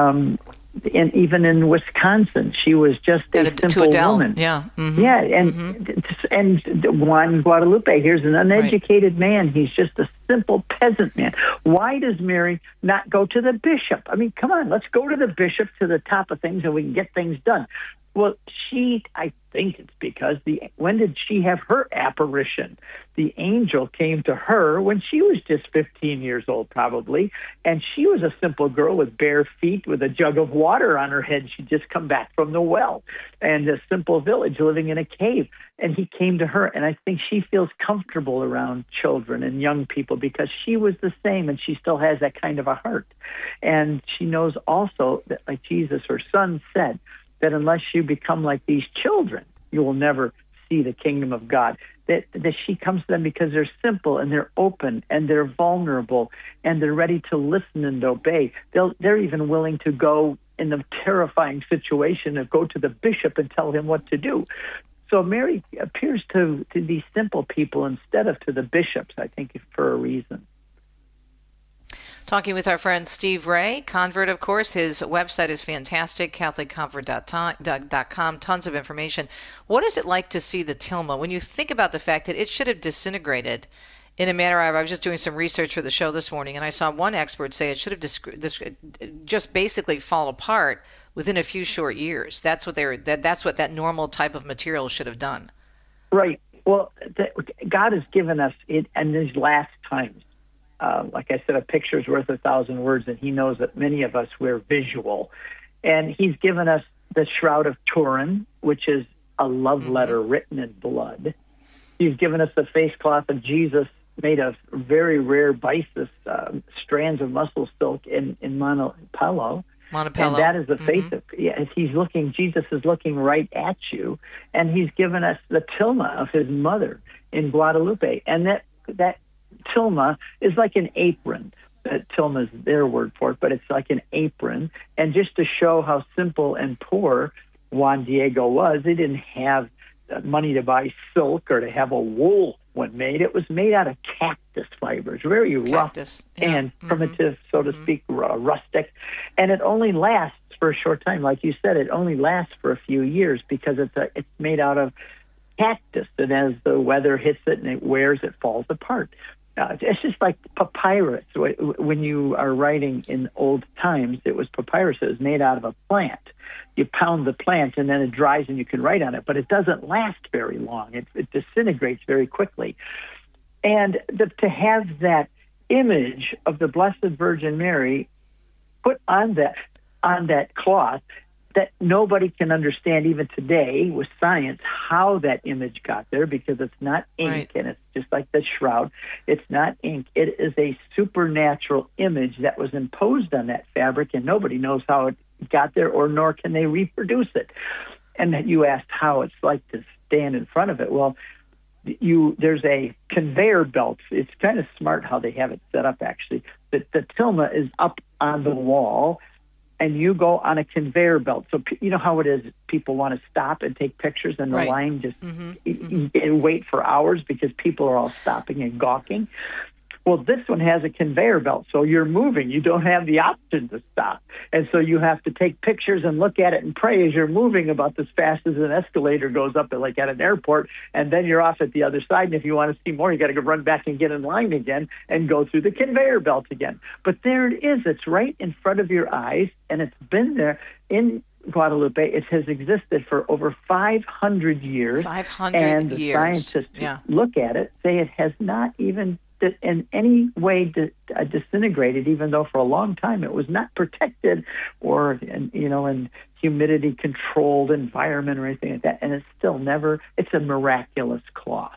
and even in Wisconsin, she was just a simple woman. Yeah, yeah, and Juan Guadalupe, here's an uneducated man. He's just a simple peasant man. Why does Mary not go to the bishop? I mean, come on, let's go to the bishop, to the top of things, and we can get things done. Well, I think it's because when did she have her apparition? The angel came to her when she was just 15 years old, probably, and she was a simple girl with bare feet with a jug of water on her head. She'd just come back from the well, and a simple village living in a cave. And he came to her, and I think she feels comfortable around children and young people because she was the same, and she still has that kind of a heart. And she knows also that, like Jesus, her son, said, that unless you become like these children, you will never see the kingdom of God. That she comes to them because they're simple and they're open and they're vulnerable and they're ready to listen and obey. They're even willing to go in the terrifying situation of go to the bishop and tell him what to do. So Mary appears to these simple people instead of to the bishops, I think, for a reason. Talking with our friend Steve Ray, convert, of course. His website is fantastic, CatholicConvert.com, tons of information. What is it like to see the tilma when you think about the fact that it should have disintegrated in a manner. I was just doing some research for the show this morning, and I saw one expert say it should have just basically fall apart within a few short years. That's what that's what that normal type of material should have done. Right. Well, God has given us it, and these last times, like I said, a picture's worth 1,000 words, and He knows that many of us we're visual, and He's given us the Shroud of Turin, which is a love letter written in blood. He's given us the face cloth of Jesus made of very rare byssus strands of mussel silk in Montepello. And that is the face of, Jesus is looking right at you, and He's given us the tilma of His mother in Guadalupe. And that tilma is like an apron. Tilma is their word for it, but it's like an apron. And just to show how simple and poor Juan Diego was, they didn't have money to buy silk or to have a wool when made. It was made out of cactus fibers, very rough and primitive, so to speak, rustic. And it only lasts for a short time. Like you said, it only lasts for a few years because it's made out of cactus. And as the weather hits it and it wears, it falls apart. It's just like papyrus. When you are writing in old times, it was papyrus. It was made out of a plant. You pound the plant, and then it dries, and you can write on it. But it doesn't last very long. It disintegrates very quickly. And to have that image of the Blessed Virgin Mary put on that cloth, that nobody can understand even today with science how that image got there, because it's not ink, and it's just like the shroud. It's not ink. It is a supernatural image that was imposed on that fabric, and nobody knows how it got there, or nor can they reproduce it. And you asked how it's like to stand in front of it. Well, there's a conveyor belt. It's kind of smart how they have it set up, actually. The tilma is up on the wall, and you go on a conveyor belt. So you know how it is. People want to stop and take pictures, and the line just and wait for hours because people are all stopping and gawking. Well, this one has a conveyor belt, so you're moving. You don't have the option to stop. And so you have to take pictures and look at it and pray as you're moving about as fast as an escalator goes up, like at an airport, and then you're off at the other side. And if you want to see more, you got to go run back and get in line again and go through the conveyor belt again. But there it is. It's right in front of your eyes, and it's been there in Guadalupe. It has existed for over 500 years. 500 and the years. Scientists look at it, say it has not even in any way disintegrated, even though for a long time it was not protected or in humidity controlled environment or anything like that. And it's still it's a miraculous cloth.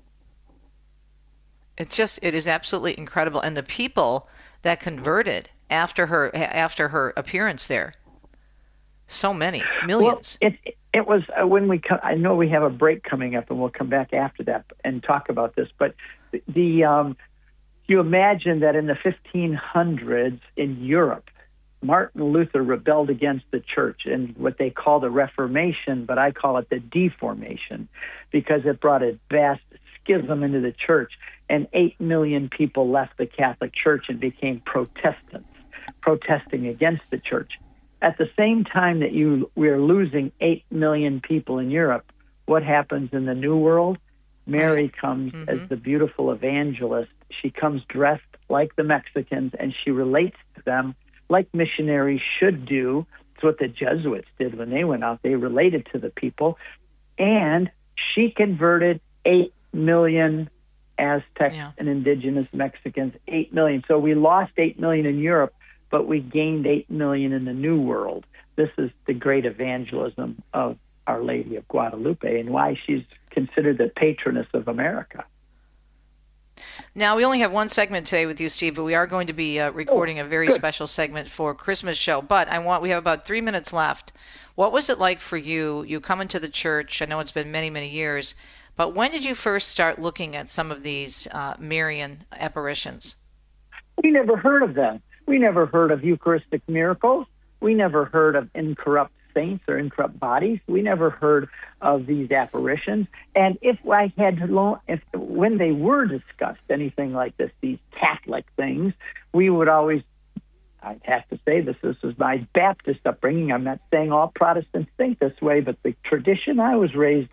It is absolutely incredible. And the people that converted after her appearance there, so many, millions. Well, it was when I know we have a break coming up, and we'll come back after that and talk about this, but you imagine that in the 1500s in Europe, Martin Luther rebelled against the church in what they call the Reformation, but I call it the Deformation, because it brought a vast schism into the church, and 8 million people left the Catholic Church and became Protestants, protesting against the church. At the same time that we're losing 8 million people in Europe, what happens in the New World? Mary comes as the beautiful evangelist. She comes dressed like the Mexicans, and she relates to them like missionaries should do. It's what the Jesuits did when they went out. They related to the people. And she converted 8 million Aztecs and indigenous Mexicans, 8 million. So we lost 8 million in Europe, but we gained 8 million in the New World. This is the great evangelism of Our Lady of Guadalupe, and why she's considered the patroness of America. Now, we only have one segment today with you, Steve, but we are going to be recording a very special segment for Christmas show. But we have about 3 minutes left. What was it like for you? You come into the church. I know it's been many, many years. But when did you first start looking at some of these Marian apparitions? We never heard of them. We never heard of Eucharistic miracles. We never heard of incorrupt saints or incorrupt bodies. We never heard of these apparitions. And if I had when they were discussed, anything like this, these Catholic things, we would always, I'd have to say this is my Baptist upbringing. I'm not saying all Protestants think this way, but the tradition I was raised in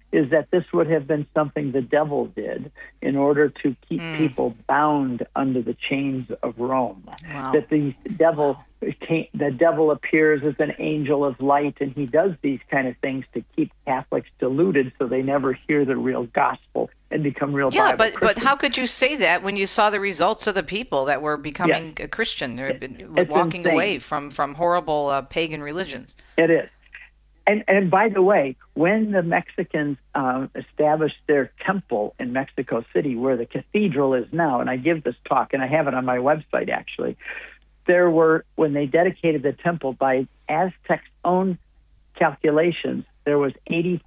is that this would have been something the devil did in order to keep people bound under the chains of Rome. Wow. That the devil appears as an angel of light, and he does these kind of things to keep Catholics deluded so they never hear the real gospel and become real Bible Christians. But how could you say that when you saw the results of the people that were becoming a Christian? They're walking away from horrible pagan religions. It is. And by the way, when the Mexicans established their temple in Mexico City, where the cathedral is now, and I give this talk, and I have it on my website actually, when they dedicated the temple, by Aztecs' own calculations, there was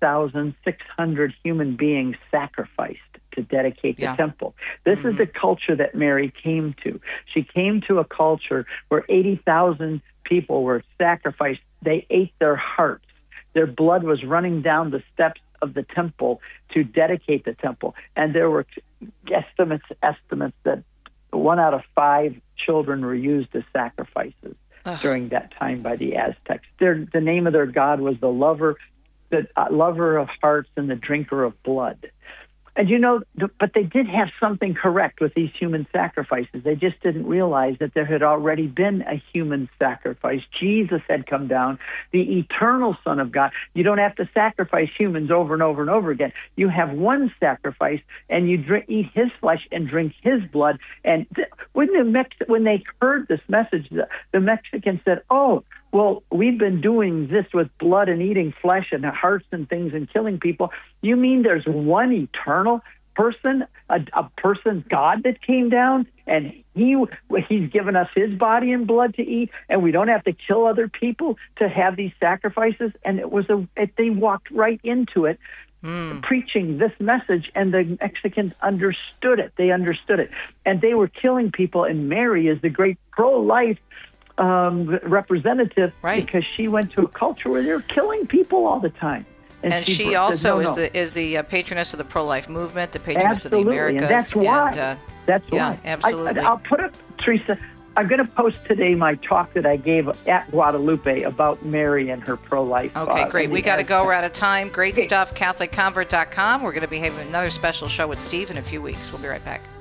80,600 human beings sacrificed to dedicate the temple. This is the culture that Mary came to. She came to a culture where 80,000 people were sacrificed. They ate their hearts. Their blood was running down the steps of the temple to dedicate the temple. And there were estimates that 1 out of 5 children were used as sacrifices during that time by the Aztecs. The name of their god was the lover of hearts and the drinker of blood. And but they did have something correct with these human sacrifices. They just didn't realize that there had already been a human sacrifice. Jesus had come down, the eternal Son of God. You don't have to sacrifice humans over and over and over again. You have one sacrifice, and you eat his flesh and drink his blood. And when they heard this message, the Mexicans said, "Oh, well, we've been doing this with blood and eating flesh and hearts and things and killing people. You mean there's one eternal person, a person, God, that came down, and he's given us his body and blood to eat, and we don't have to kill other people to have these sacrifices?" And they walked right into it, preaching this message, and the Mexicans understood it. They understood it. And they were killing people, and Mary is the great pro-life representative, because she went to a culture where they're killing people all the time. And she also is the patroness of the pro-life movement, the patroness of the Americas. And that's why. That's why. Absolutely. I'll put it, Teresa. I'm going to post today my talk that I gave at Guadalupe about Mary and her pro-life. Okay, great. We got to go. We're out of time. Great stuff. CatholicConvert.com. We're going to be having another special show with Steve in a few weeks. We'll be right back.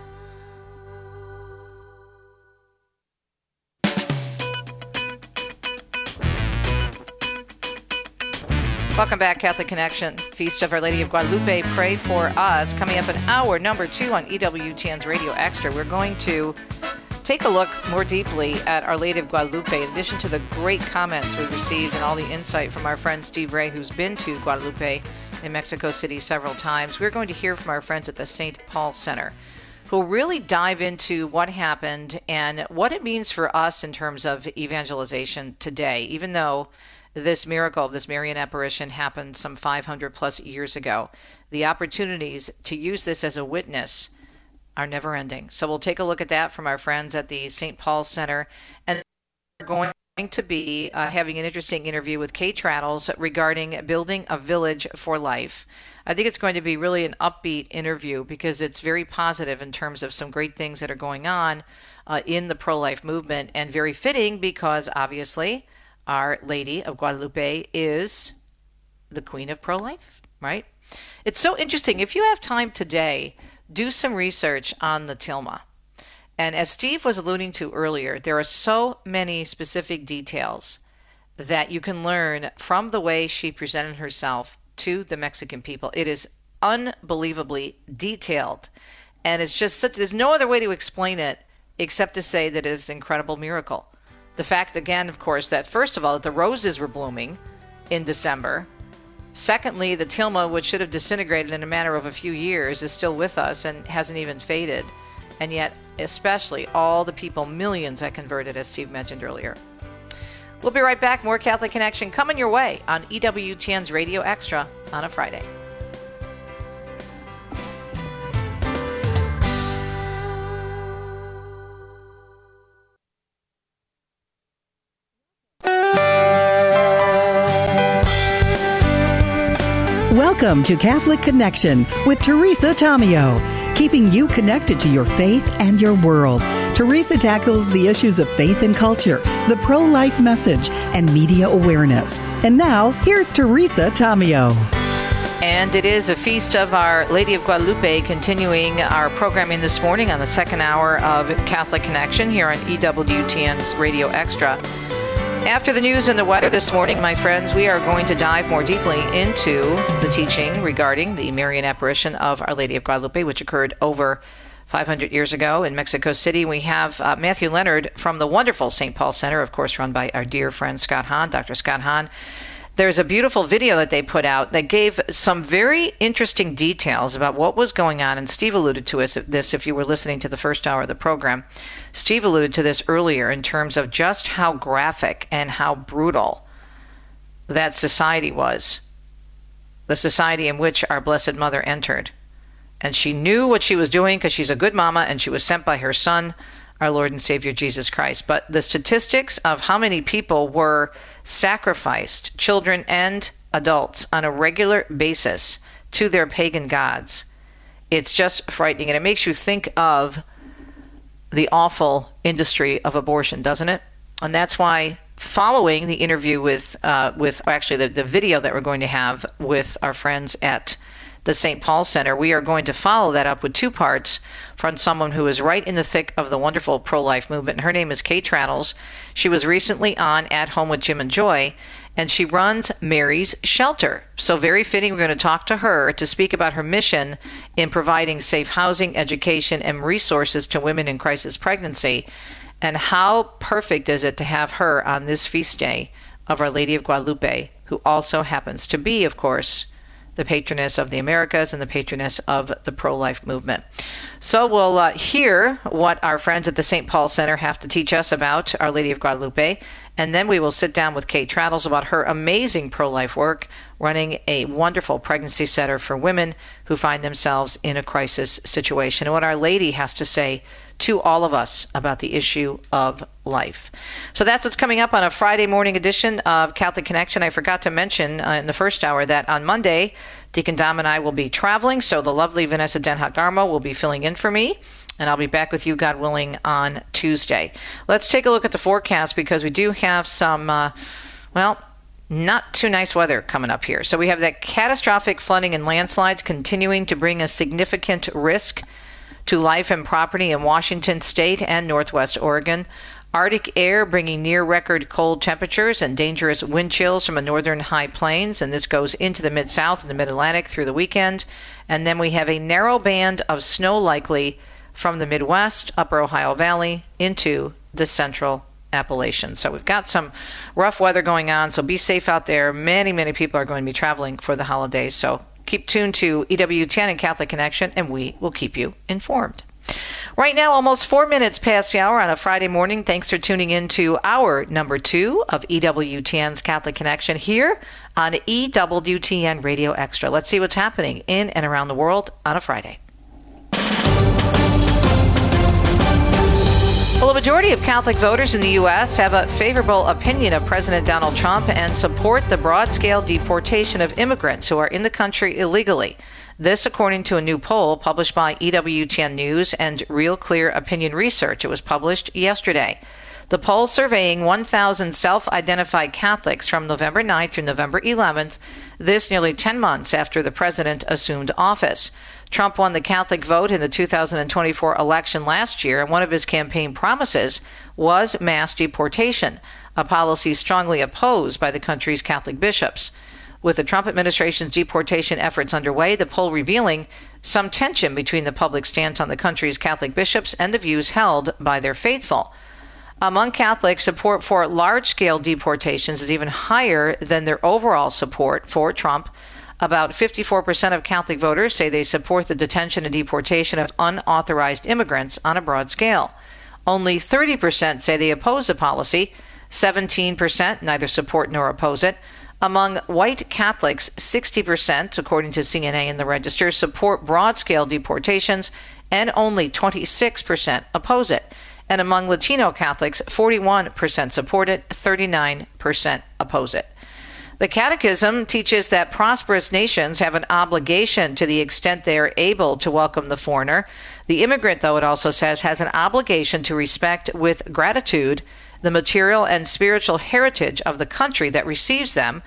Welcome back, Catholic Connection. Feast of Our Lady of Guadalupe, Pray for Us. Coming up in hour number 2 on EWTN's Radio Extra, we're going to take a look more deeply at Our Lady of Guadalupe. In addition to the great comments we received and all the insight from our friend Steve Ray, who's been to Guadalupe in Mexico City several times, we're going to hear from our friends at the St. Paul Center, who will really dive into what happened and what it means for us in terms of evangelization today, even though this miracle, this Marian apparition, happened some 500 plus years ago. The opportunities to use this as a witness are never ending. So we'll take a look at that from our friends at the St. Paul Center. And we're going to be having an interesting interview with Kate Traddles regarding building a village for life. I think it's going to be really an upbeat interview because it's very positive in terms of some great things that are going on in the pro-life movement, and very fitting because obviously Our Lady of Guadalupe is the Queen of Pro-Life, right? It's so interesting. If you have time today, do some research on the tilma. And as Steve was alluding to earlier, there are so many specific details that you can learn from the way she presented herself to the Mexican people. It is unbelievably detailed. And it's just there's no other way to explain it except to say that it is an incredible miracle. The fact, again, of course, that first of all, that the roses were blooming in December. Secondly, the tilma, which should have disintegrated in a matter of a few years, is still with us and hasn't even faded. And yet, especially all the people, millions that converted, as Steve mentioned earlier. We'll be right back. More Catholic Connection coming your way on EWTN's Radio Extra on a Friday. Welcome to Catholic Connection with Teresa Tomeo, keeping you connected to your faith and your world. Teresa tackles the issues of faith and culture, the pro-life message, and media awareness. And now, here's Teresa Tomeo. And it is a feast of Our Lady of Guadalupe, continuing our programming this morning on the second hour of Catholic Connection here on EWTN's Radio Extra. After the news and the weather this morning, my friends, we are going to dive more deeply into the teaching regarding the Marian apparition of Our Lady of Guadalupe, which occurred over 500 years ago in Mexico City. We have Matthew Leonard from the wonderful St. Paul Center, of course, run by our dear friend Scott Hahn, Dr. Scott Hahn. There's a beautiful video that they put out that gave some very interesting details about what was going on, and Steve alluded to this if you were listening to the first hour of the program. Steve alluded to this earlier in terms of just how graphic and how brutal that society was, the society in which our Blessed Mother entered. And she knew what she was doing because she's a good mama, and she was sent by her Son, our Lord and Savior Jesus Christ. But the statistics of how many people were sacrificed, children and adults, on a regular basis to their pagan gods, it's just frightening. And it makes you think of the awful industry of abortion, doesn't it? And that's why, following the interview with actually the video that we're going to have with our friends at the St. Paul Center, we are going to follow that up with two parts from someone who is right in the thick of the wonderful pro-life movement. Her name is Kay Traddles. She was recently on At Home with Jim and Joy, and she runs Mary's Shelter. So very fitting, we're going to talk to her to speak about her mission in providing safe housing, education, and resources to women in crisis pregnancy. And how perfect is it to have her on this feast day of Our Lady of Guadalupe, who also happens to be, of course, the patroness of the Americas and the patroness of the pro-life movement. So we'll hear what our friends at the St. Paul Center have to teach us about Our Lady of Guadalupe, and then we will sit down with Kay Traddles about her amazing pro-life work, running a wonderful pregnancy center for women who find themselves in a crisis situation, and what Our Lady has to say to all of us about the issue of life. So that's what's coming up on a Friday morning edition of Catholic Connection. I forgot to mention in the first hour that on Monday, Deacon Dom and I will be traveling, so the lovely Vanessa Denhart-Garmo will be filling in for me, and I'll be back with you, God willing, on Tuesday. Let's take a look at the forecast, because we do have some, not too nice weather coming up here. So we have that catastrophic flooding and landslides continuing to bring a significant risk to life and property in Washington State and Northwest Oregon. Arctic air bringing near-record cold temperatures and dangerous wind chills from the northern high plains, and this goes into the Mid-South and the Mid-Atlantic through the weekend. And then we have a narrow band of snow likely from the Midwest, upper Ohio Valley, into the central Appalachians. So we've got some rough weather going on, so be safe out there. Many, many people are going to be traveling for the holidays, so keep tuned to EWTN and Catholic Connection, and we will keep you informed. Right now, almost 4 minutes past the hour on a Friday morning. Thanks for tuning in to hour number 2 of EWTN's Catholic Connection here on EWTN Radio Extra. Let's see what's happening in and around the world on a Friday. Well, a majority of Catholic voters in the U.S. have a favorable opinion of President Donald Trump and support the broad-scale deportation of immigrants who are in the country illegally. This, according to a new poll published by EWTN News and Real Clear Opinion Research. It was published yesterday. The poll, surveying 1,000 self-identified Catholics from November 9th through November 11th, this nearly 10 months after the president assumed office. Trump won the Catholic vote in the 2024 election last year, and one of his campaign promises was mass deportation, a policy strongly opposed by the country's Catholic bishops. With the Trump administration's deportation efforts underway, the poll revealing some tension between the public stance on the country's Catholic bishops and the views held by their faithful. Among Catholics, support for large-scale deportations is even higher than their overall support for Trump. About 54% of Catholic voters say they support the detention and deportation of unauthorized immigrants on a broad scale. Only 30% say they oppose the policy. 17% neither support nor oppose it. Among white Catholics, 60%, according to CNN and the Register, support broad-scale deportations, and only 26% oppose it. And among Latino Catholics, 41% support it, 39% oppose it. The Catechism teaches that prosperous nations have an obligation to the extent they are able to welcome the foreigner. The immigrant, though, it also says, has an obligation to respect with gratitude the material and spiritual heritage of the country that receives them,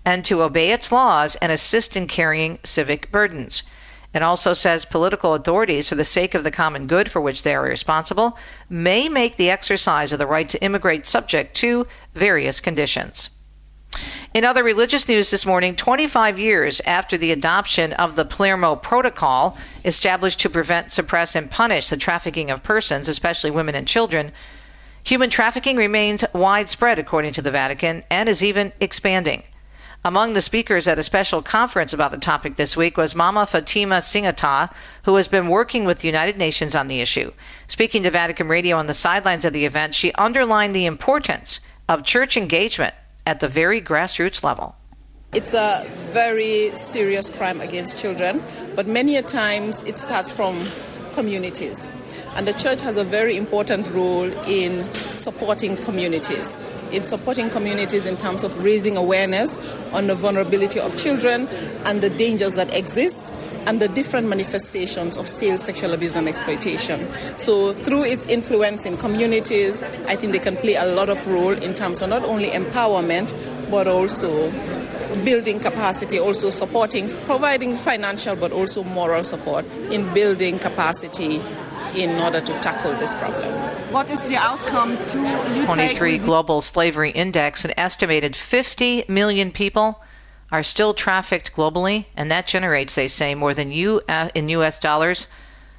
and to obey its laws and assist in carrying civic burdens. It also says political authorities, for the sake of the common good for which they are responsible, may make the exercise of the right to immigrate subject to various conditions. In other religious news this morning, 25 years after the adoption of the Palermo Protocol, established to prevent, suppress, and punish the trafficking of persons, especially women and children, human trafficking remains widespread, according to the Vatican, and is even expanding. Among the speakers at a special conference about the topic this week was Mama Fatima Singata, who has been working with the United Nations on the issue. Speaking to Vatican Radio on the sidelines of the event, she underlined the importance of church engagement at the very grassroots level. It's a very serious crime against children, but many a times it starts from communities. And the church has a very important role in supporting communities. In terms of raising awareness on the vulnerability of children and the dangers that exist and the different manifestations of sexual abuse and exploitation. So through its influence in communities, I think they can play a lot of role in terms of not only empowerment, but also building capacity, also supporting, providing financial but also moral support in building capacity in order to tackle this problem. What is the outcome to 23 Global Slavery Index, an estimated 50 million people are still trafficked globally, and that generates, they say, more than in U.S. dollars,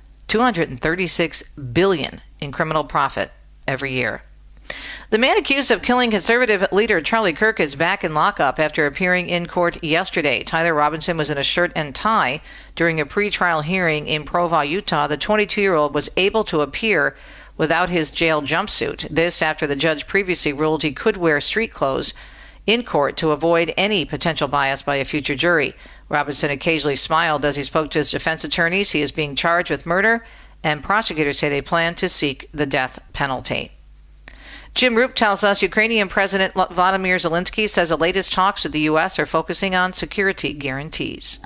$236 billion in criminal profit every year. The man accused of killing conservative leader Charlie Kirk is back in lockup after appearing in court yesterday. Tyler Robinson was in a shirt and tie during a pretrial hearing in Provo, Utah. The 22-year-old was able to appear without his jail jumpsuit. This after the judge previously ruled he could wear street clothes in court to avoid any potential bias by a future jury. Robinson occasionally smiled as he spoke to his defense attorneys. He is being charged with murder, and prosecutors say they plan to seek the death penalty. Jim Roop tells us Ukrainian President Vladimir Zelensky says the latest talks with the U.S. are focusing on security guarantees.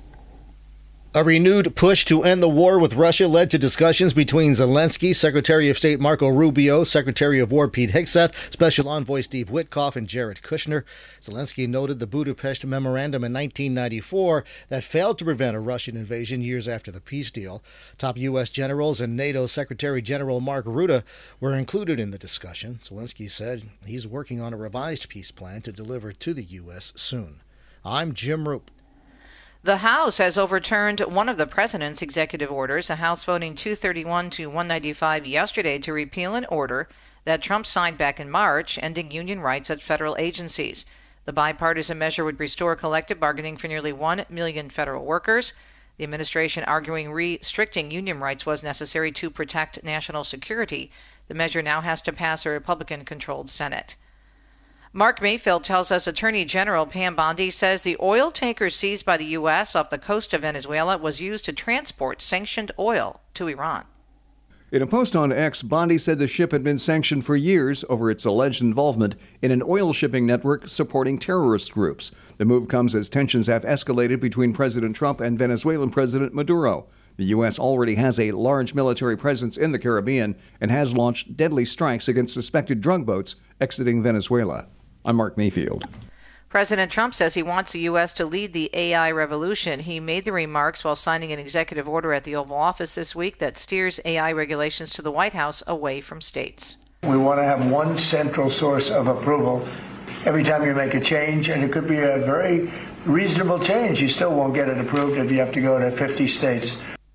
A renewed push to end the war with Russia led to discussions between Zelensky, Secretary of State Marco Rubio, Secretary of War Pete Hegseth, Special Envoy Steve Witkoff, and Jared Kushner. Zelensky noted the Budapest Memorandum in 1994 that failed to prevent a Russian invasion years after the peace deal. Top U.S. generals and NATO Secretary General Mark Rutte were included in the discussion. Zelensky said he's working on a revised peace plan to deliver to the U.S. soon. I'm Jim Roop. The House has overturned one of the president's executive orders, a House voting 231 to 195 yesterday to repeal an order that Trump signed back in March, ending union rights at federal agencies. The bipartisan measure would restore collective bargaining for nearly 1 million federal workers. The administration arguing restricting union rights was necessary to protect national security. The measure now has to pass a Republican-controlled Senate. Mark Mayfield tells us Attorney General Pam Bondi says the oil tanker seized by the U.S. off the coast of Venezuela was used to transport sanctioned oil to Iran. In a post on X, Bondi said the ship had been sanctioned for years over its alleged involvement in an oil shipping network supporting terrorist groups. The move comes as tensions have escalated between President Trump and Venezuelan President Maduro. The U.S. already has a large military presence in the Caribbean and has launched deadly strikes against suspected drug boats exiting Venezuela. I'm Mark Mayfield. President Trump says he wants the U.S. to lead the AI revolution. He made the remarks while signing an executive order at the Oval Office this week that steers AI regulations to the White House away from states. We want to have one central source of approval every time you make a change, and it could be a very reasonable change. You still won't get it approved if you have to go to 50 states.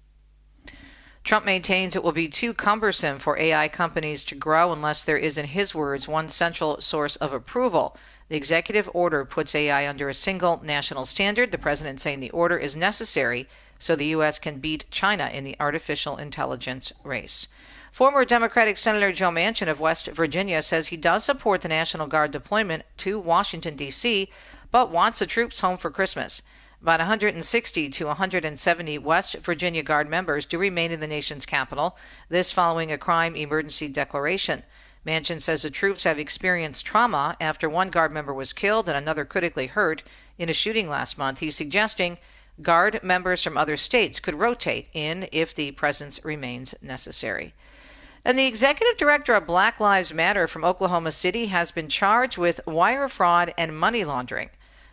Trump maintains it will be too cumbersome for AI companies to grow unless there is, in his words, one central source of approval. The executive order puts AI under a single national standard, the president saying the order is necessary so the U.S. can beat China in the artificial intelligence race. Former Democratic Senator Joe Manchin of West Virginia says he does support the National Guard deployment to Washington, D.C., but wants the troops home for Christmas. About 160 to 170 West Virginia Guard members do remain in the nation's capital, this following a crime emergency declaration. Manchin says the troops have experienced trauma after one Guard member was killed and another critically hurt in a shooting last month. He's suggesting Guard members from other states could rotate in if the presence remains necessary. And the executive director of Black Lives Matter from Oklahoma City has been charged with wire fraud and money laundering.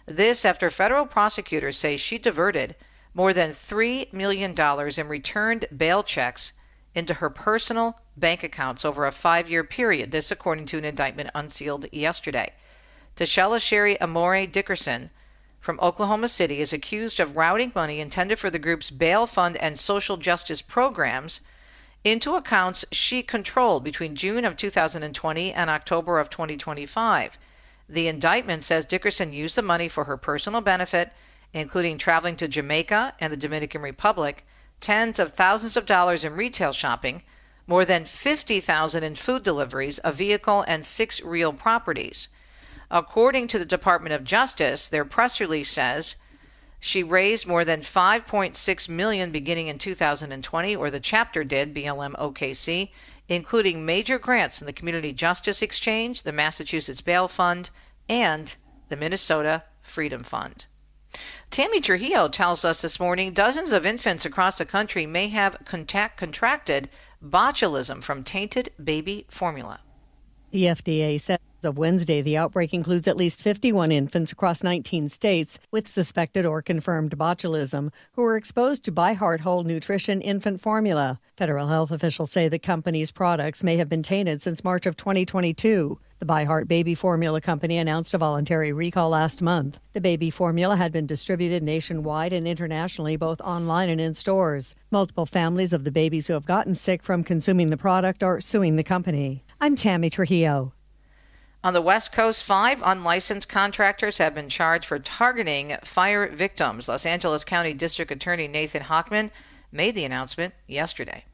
This after federal prosecutors say she diverted more than $3 million in returned bail checks into her personal bank accounts over a 5-year period. This according to an indictment unsealed yesterday. Tashella Sherry Amore Dickerson from Oklahoma City is accused of routing money intended for the group's bail fund and social justice programs into accounts she controlled between June of 2020 and October of 2025. The indictment says Dickerson used the money for her personal benefit, including traveling to Jamaica and the Dominican Republic, tens of thousands of dollars in retail shopping, more than $50,000 in food deliveries, a vehicle, and 6 real properties. According to the Department of Justice, their press release says she raised more than $5.6 million beginning in 2020, or the chapter did, BLM OKC, including major grants in the Community Justice Exchange, the Massachusetts Bail Fund, and the Minnesota Freedom Fund. Tammy Trujillo tells us this morning dozens of infants across the country may have contracted botulism from tainted baby formula. The FDA says as of Wednesday, the outbreak includes at least 51 infants across 19 states with suspected or confirmed botulism who were exposed to ByHeart Whole Nutrition infant formula. Federal health officials say the company's products may have been tainted since March of 2022. The ByHeart baby formula company announced a voluntary recall last month. The baby formula had been distributed nationwide and internationally, both online and in stores. Multiple families of the babies who have gotten sick from consuming the product are suing the company. I'm Tammy Trujillo. On the West Coast, 5 unlicensed contractors have been charged for targeting fire victims. Los Angeles County District Attorney Nathan Hochman made the announcement yesterday.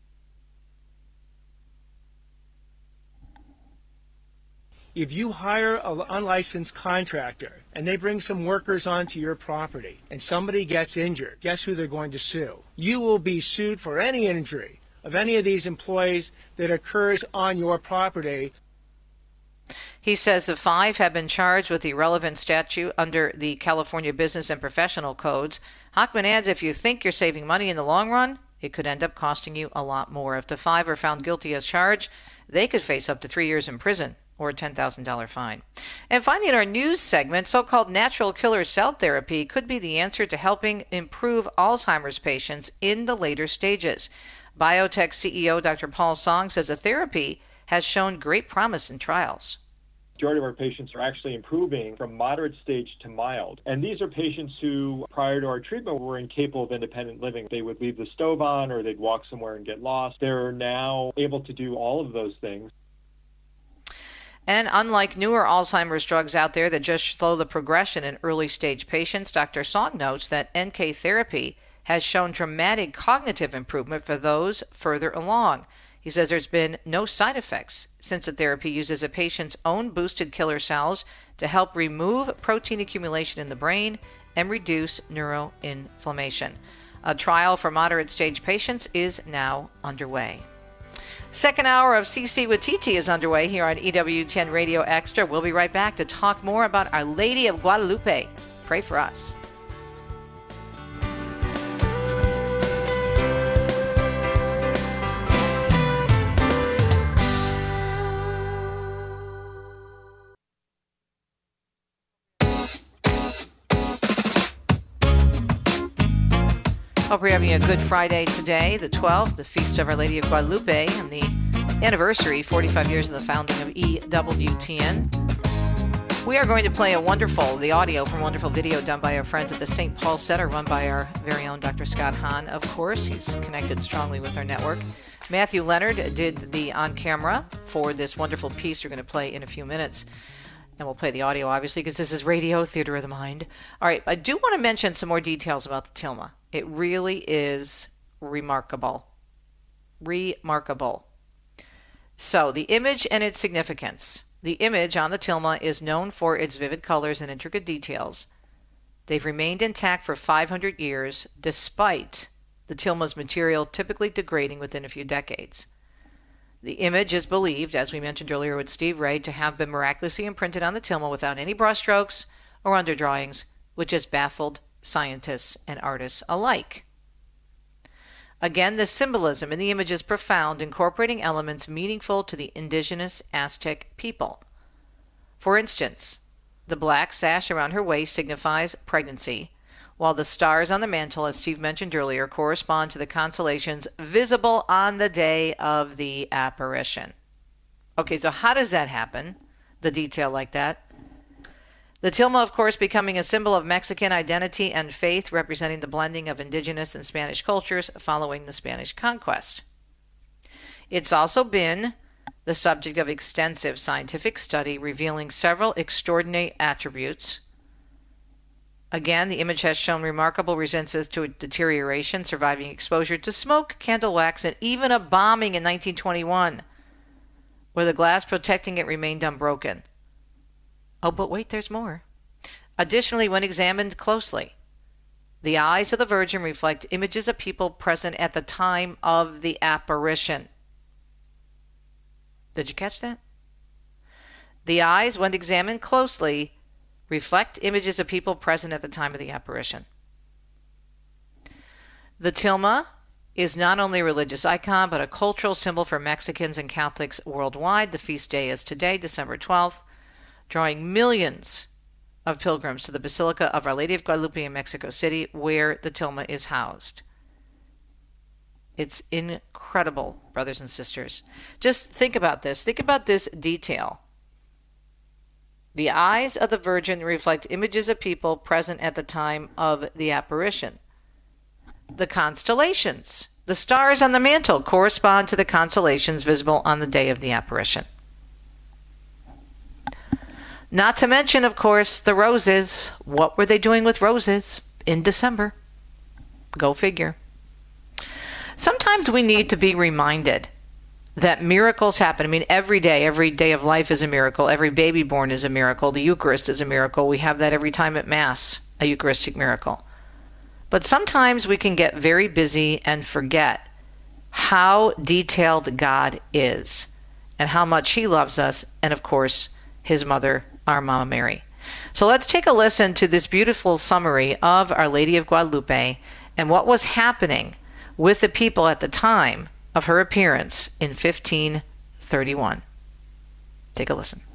If you hire an unlicensed contractor and they bring some workers onto your property and somebody gets injured, guess who they're going to sue? You will be sued for any injury of any of these employees that occurs on your property. He says the 5 have been charged with the relevant statute under the California Business and Professional Codes. Hochman adds, if you think you're saving money in the long run, it could end up costing you a lot more. If the 5 are found guilty as charged, they could face up to 3 years in prison or a $10,000 fine. And finally, in our news segment, so-called natural killer cell therapy could be the answer to helping improve Alzheimer's patients in the later stages. Biotech CEO Dr. Paul Song says the therapy has shown great promise in trials. The majority of our patients are actually improving from moderate stage to mild. And these are patients who, prior to our treatment, were incapable of independent living. They would leave the stove on or they'd walk somewhere and get lost. They're now able to do all of those things. And unlike newer Alzheimer's drugs out there that just slow the progression in early stage patients, Dr. Song notes that NK therapy has shown dramatic cognitive improvement for those further along. He says there's been no side effects since the therapy uses a patient's own boosted killer cells to help remove protein accumulation in the brain and reduce neuroinflammation. A trial for moderate stage patients is now underway. Second hour of CC with TT is underway here on EWTN Radio Extra. We'll be right back to talk more about Our Lady of Guadalupe. Pray for us. Hope you're having a good Friday today, the 12th, the Feast of Our Lady of Guadalupe, and the anniversary, 45 years of the founding of EWTN. We are going to play the audio from a wonderful video done by our friends at the St. Paul Center, run by our very own Dr. Scott Hahn, of course. He's connected strongly with our network. Matthew Leonard did the on-camera for this wonderful piece we're going to play in a few minutes. And we'll play the audio, obviously, because this is Radio Theater of the Mind. All right, I do want to mention some more details about the tilma. It really is remarkable. Remarkable. So, the image and its significance. The image on the tilma is known for its vivid colors and intricate details. They've remained intact for 500 years, despite the tilma's material typically degrading within a few decades. The image is believed, as we mentioned earlier with Steve Ray, to have been miraculously imprinted on the tilma without any brushstrokes or underdrawings, which has baffled scientists and artists alike. Again, the symbolism in the image is profound, incorporating elements meaningful to the indigenous Aztec people. For instance, The black sash around her waist signifies pregnancy, while the stars on the mantle, as Steve mentioned earlier, correspond to the constellations visible on the day of the apparition. Okay, so how does that happen? The detail like that. The tilma, of course, becoming a symbol of Mexican identity and faith, representing the blending of indigenous and Spanish cultures following the Spanish conquest. It's also been the subject of extensive scientific study, revealing several extraordinary attributes. Again, the image has shown remarkable resistance to deterioration, surviving exposure to smoke, candle wax, and even a bombing in 1921, where the glass protecting it remained unbroken. Oh, but wait, there's more. Additionally, when examined closely, the eyes of the Virgin reflect images of people present at the time of the apparition. Did you catch that? The eyes, when examined closely, reflect images of people present at the time of the apparition. The tilma is not only a religious icon, but a cultural symbol for Mexicans and Catholics worldwide. The feast day is today, December 12th, drawing millions of pilgrims to the Basilica of Our Lady of Guadalupe in Mexico City, where the tilma is housed. It's incredible, brothers and sisters. Just think about this. Think about this detail. The eyes of the Virgin reflect images of people present at the time of the apparition. The constellations, the stars on the mantle, correspond to the constellations visible on the day of the apparition. Not to mention, of course, the roses. What were they doing with roses in December? Go figure. Sometimes we need to be reminded that miracles happen. I mean, every day of life is a miracle. Every baby born is a miracle. The Eucharist is a miracle. We have that every time at Mass, a Eucharistic miracle. But sometimes we can get very busy and forget how detailed God is and how much He loves us, and of course, His mother, our Mama Mary. So let's take a listen to this beautiful summary of Our Lady of Guadalupe and what was happening with the people at the time of her appearance in 1531. Take a listen.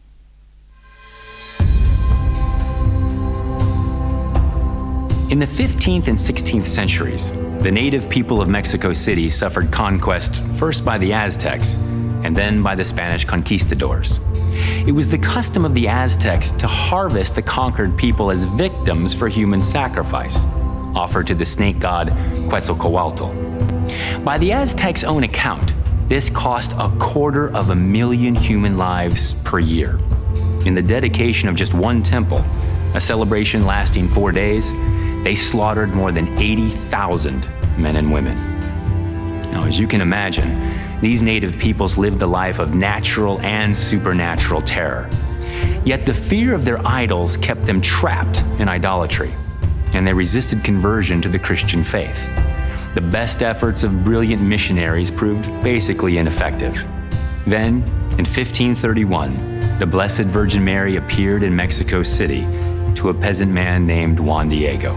In the 15th and 16th centuries, the native people of Mexico City suffered conquest first by the Aztecs and then by the Spanish conquistadors. It was the custom of the Aztecs to harvest the conquered people as victims for human sacrifice, offered to the snake god Quetzalcoatl. By the Aztecs' own account, this cost 250,000 human lives per year. In the dedication of just one temple, a celebration lasting 4 days, they slaughtered more than 80,000 men and women. Now, as you can imagine, these native peoples lived a life of natural and supernatural terror. Yet the fear of their idols kept them trapped in idolatry, and they resisted conversion to the Christian faith. The best efforts of brilliant missionaries proved basically ineffective. Then, in 1531, the Blessed Virgin Mary appeared in Mexico City to a peasant man named Juan Diego.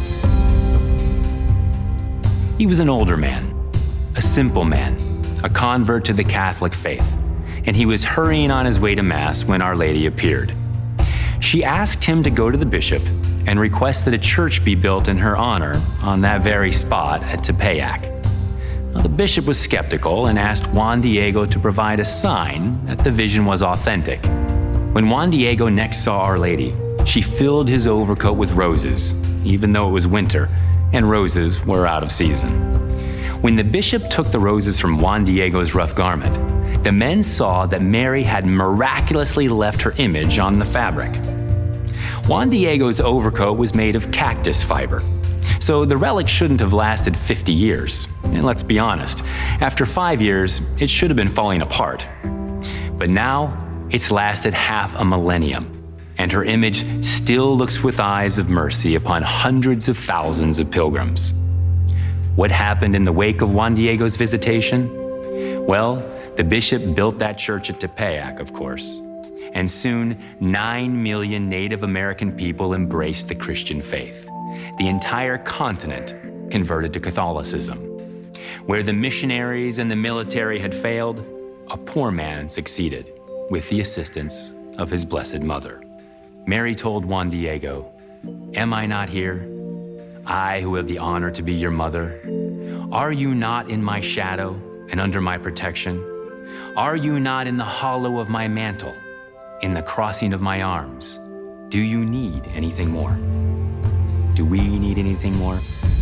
He was an older man, a simple man, a convert to the Catholic faith, and he was hurrying on his way to Mass when Our Lady appeared. She asked him to go to the bishop and request that a church be built in her honor on that very spot at Tepeyac. Now, the bishop was skeptical and asked Juan Diego to provide a sign that the vision was authentic. When Juan Diego next saw Our Lady, she filled his overcoat with roses, even though it was winter, and roses were out of season. When the bishop took the roses from Juan Diego's rough garment, the men saw that Mary had miraculously left her image on the fabric. Juan Diego's overcoat was made of cactus fiber, so the relic shouldn't have lasted 50 years. And let's be honest, after 5 years, it should have been falling apart. But now, it's lasted half a millennium, and her image still looks with eyes of mercy upon hundreds of thousands of pilgrims. What happened in the wake of Juan Diego's visitation? Well, the bishop built that church at Tepeyac, of course. And soon, 9 million Native American people embraced the Christian faith. The entire continent converted to Catholicism. Where the missionaries and the military had failed, a poor man succeeded with the assistance of his Blessed Mother. Mary told Juan Diego, "Am I not here? I who have the honor to be your mother. Are you not in my shadow and under my protection? Are you not in the hollow of my mantle, in the crossing of my arms? Do you need anything more? Do we need anything more?"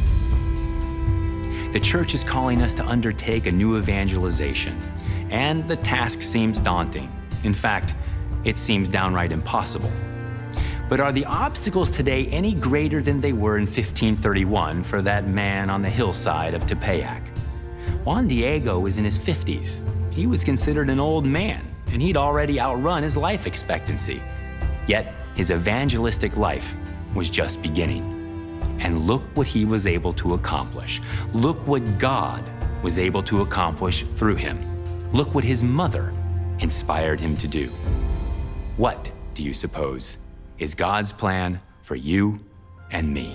The church is calling us to undertake a new evangelization, and the task seems daunting. In fact, it seems downright impossible. But are the obstacles today any greater than they were in 1531 for that man on the hillside of Tepeyac? Juan Diego was in his 50s. He was considered an old man, and he'd already outrun his life expectancy. Yet his evangelistic life was just beginning. And look what he was able to accomplish. Look what God was able to accomplish through him. Look what his mother inspired him to do. What, do you suppose, is God's plan for you and me?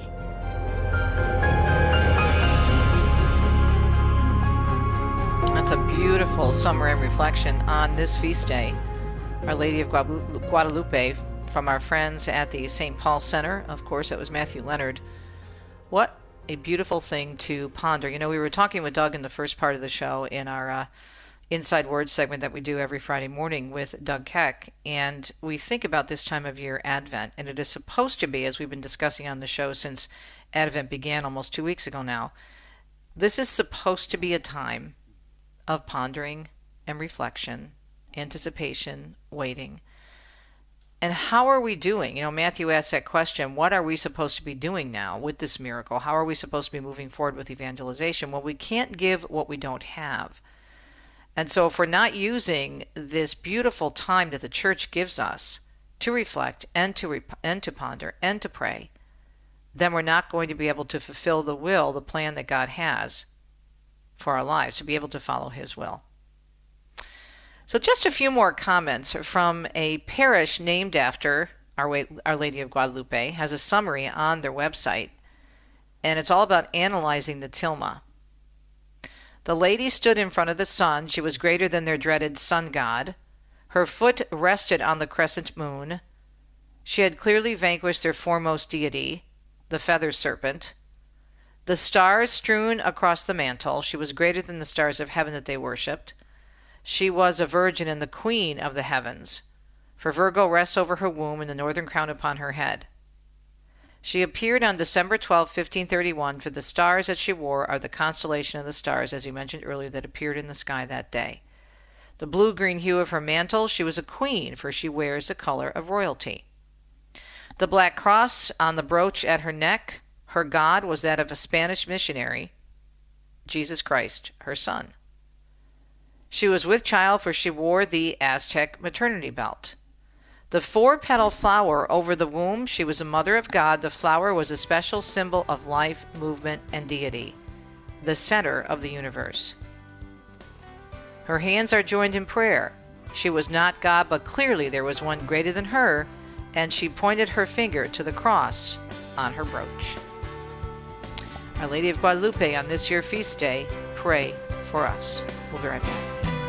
That's a beautiful summary and reflection on this feast day, Our Lady of Guadalupe, from our friends at the St. Paul Center. Of course, it was Matthew Leonard. What a beautiful thing to ponder. You know, we were talking with Doug in the first part of the show in our Inside Words segment that we do every Friday morning with Doug Keck, and we think about this time of year, Advent, and it is supposed to be, as we've been discussing on the show since Advent began almost 2 weeks ago now, this is supposed to be a time of pondering and reflection, anticipation, waiting. And how are we doing? You know, Matthew asked that question, what are we supposed to be doing now with this miracle? How are we supposed to be moving forward with evangelization? Well, we can't give what we don't have. And so if we're not using this beautiful time that the church gives us to reflect and to ponder and to pray, then we're not going to be able to fulfill the will, the plan that God has for our lives, to be able to follow his will. So just a few more comments from a parish named after Our Lady of Guadalupe, has a summary on their website, and it's all about analyzing the tilma. The lady stood in front of the sun. She was greater than their dreaded sun god. Her foot rested on the crescent moon. She had clearly vanquished their foremost deity, the feather serpent. The stars strewn across the mantle. She was greater than the stars of heaven that they worshipped. She was a virgin and the queen of the heavens, for Virgo rests over her womb and the northern crown upon her head. She appeared on December 12, 1531, for the stars that she wore are the constellation of the stars, as you mentioned earlier, that appeared in the sky that day. The blue-green hue of her mantle, she was a queen, for she wears the color of royalty. The black cross on the brooch at her neck, her god was that of a Spanish missionary, Jesus Christ, her son. She was with child, for she wore the Aztec maternity belt. The 4-petal flower over the womb, she was a mother of God. The flower was a special symbol of life, movement, and deity, the center of the universe. Her hands are joined in prayer. She was not God, but clearly there was one greater than her, and she pointed her finger to the cross on her brooch. Our Lady of Guadalupe, on this your feast day, pray for us. We'll be right back.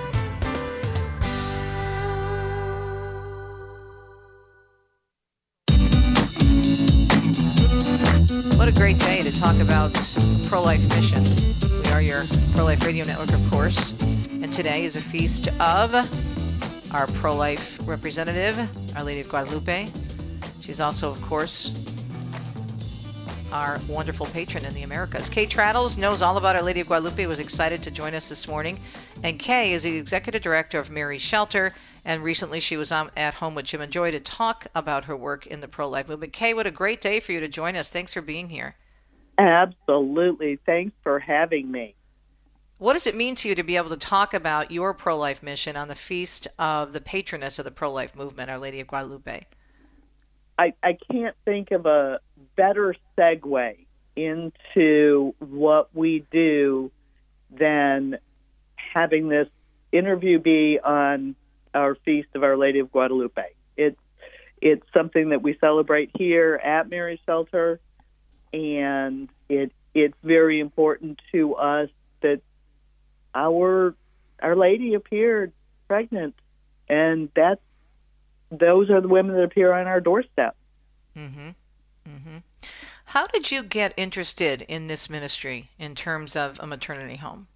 What a great day to talk about Pro-Life Mission. We are your Pro-Life Radio Network, of course. And today is a feast of our pro-life representative, Our Lady of Guadalupe. She's also, of course, our wonderful patron in the Americas. Kay Traddles knows all about Our Lady of Guadalupe, was excited to join us this morning. And Kay is the executive director of Mary's Shelter, and recently she was at home with Jim and Joy to talk about her work in the pro-life movement. Kay, what a great day for you to join us. Thanks for being here. Absolutely. Thanks for having me. What does it mean to you to be able to talk about your pro-life mission on the feast of the patroness of the pro-life movement, Our Lady of Guadalupe? I can't think of a better segue into what we do than having this interview be on our Feast of Our Lady of Guadalupe. It's something that we celebrate here at Mary's Shelter, and it's very important to us that Our Lady appeared pregnant, and that's those are the women that appear on our doorstep. Mm-hmm. Mm-hmm. How did you get interested in this ministry in terms of a maternity home?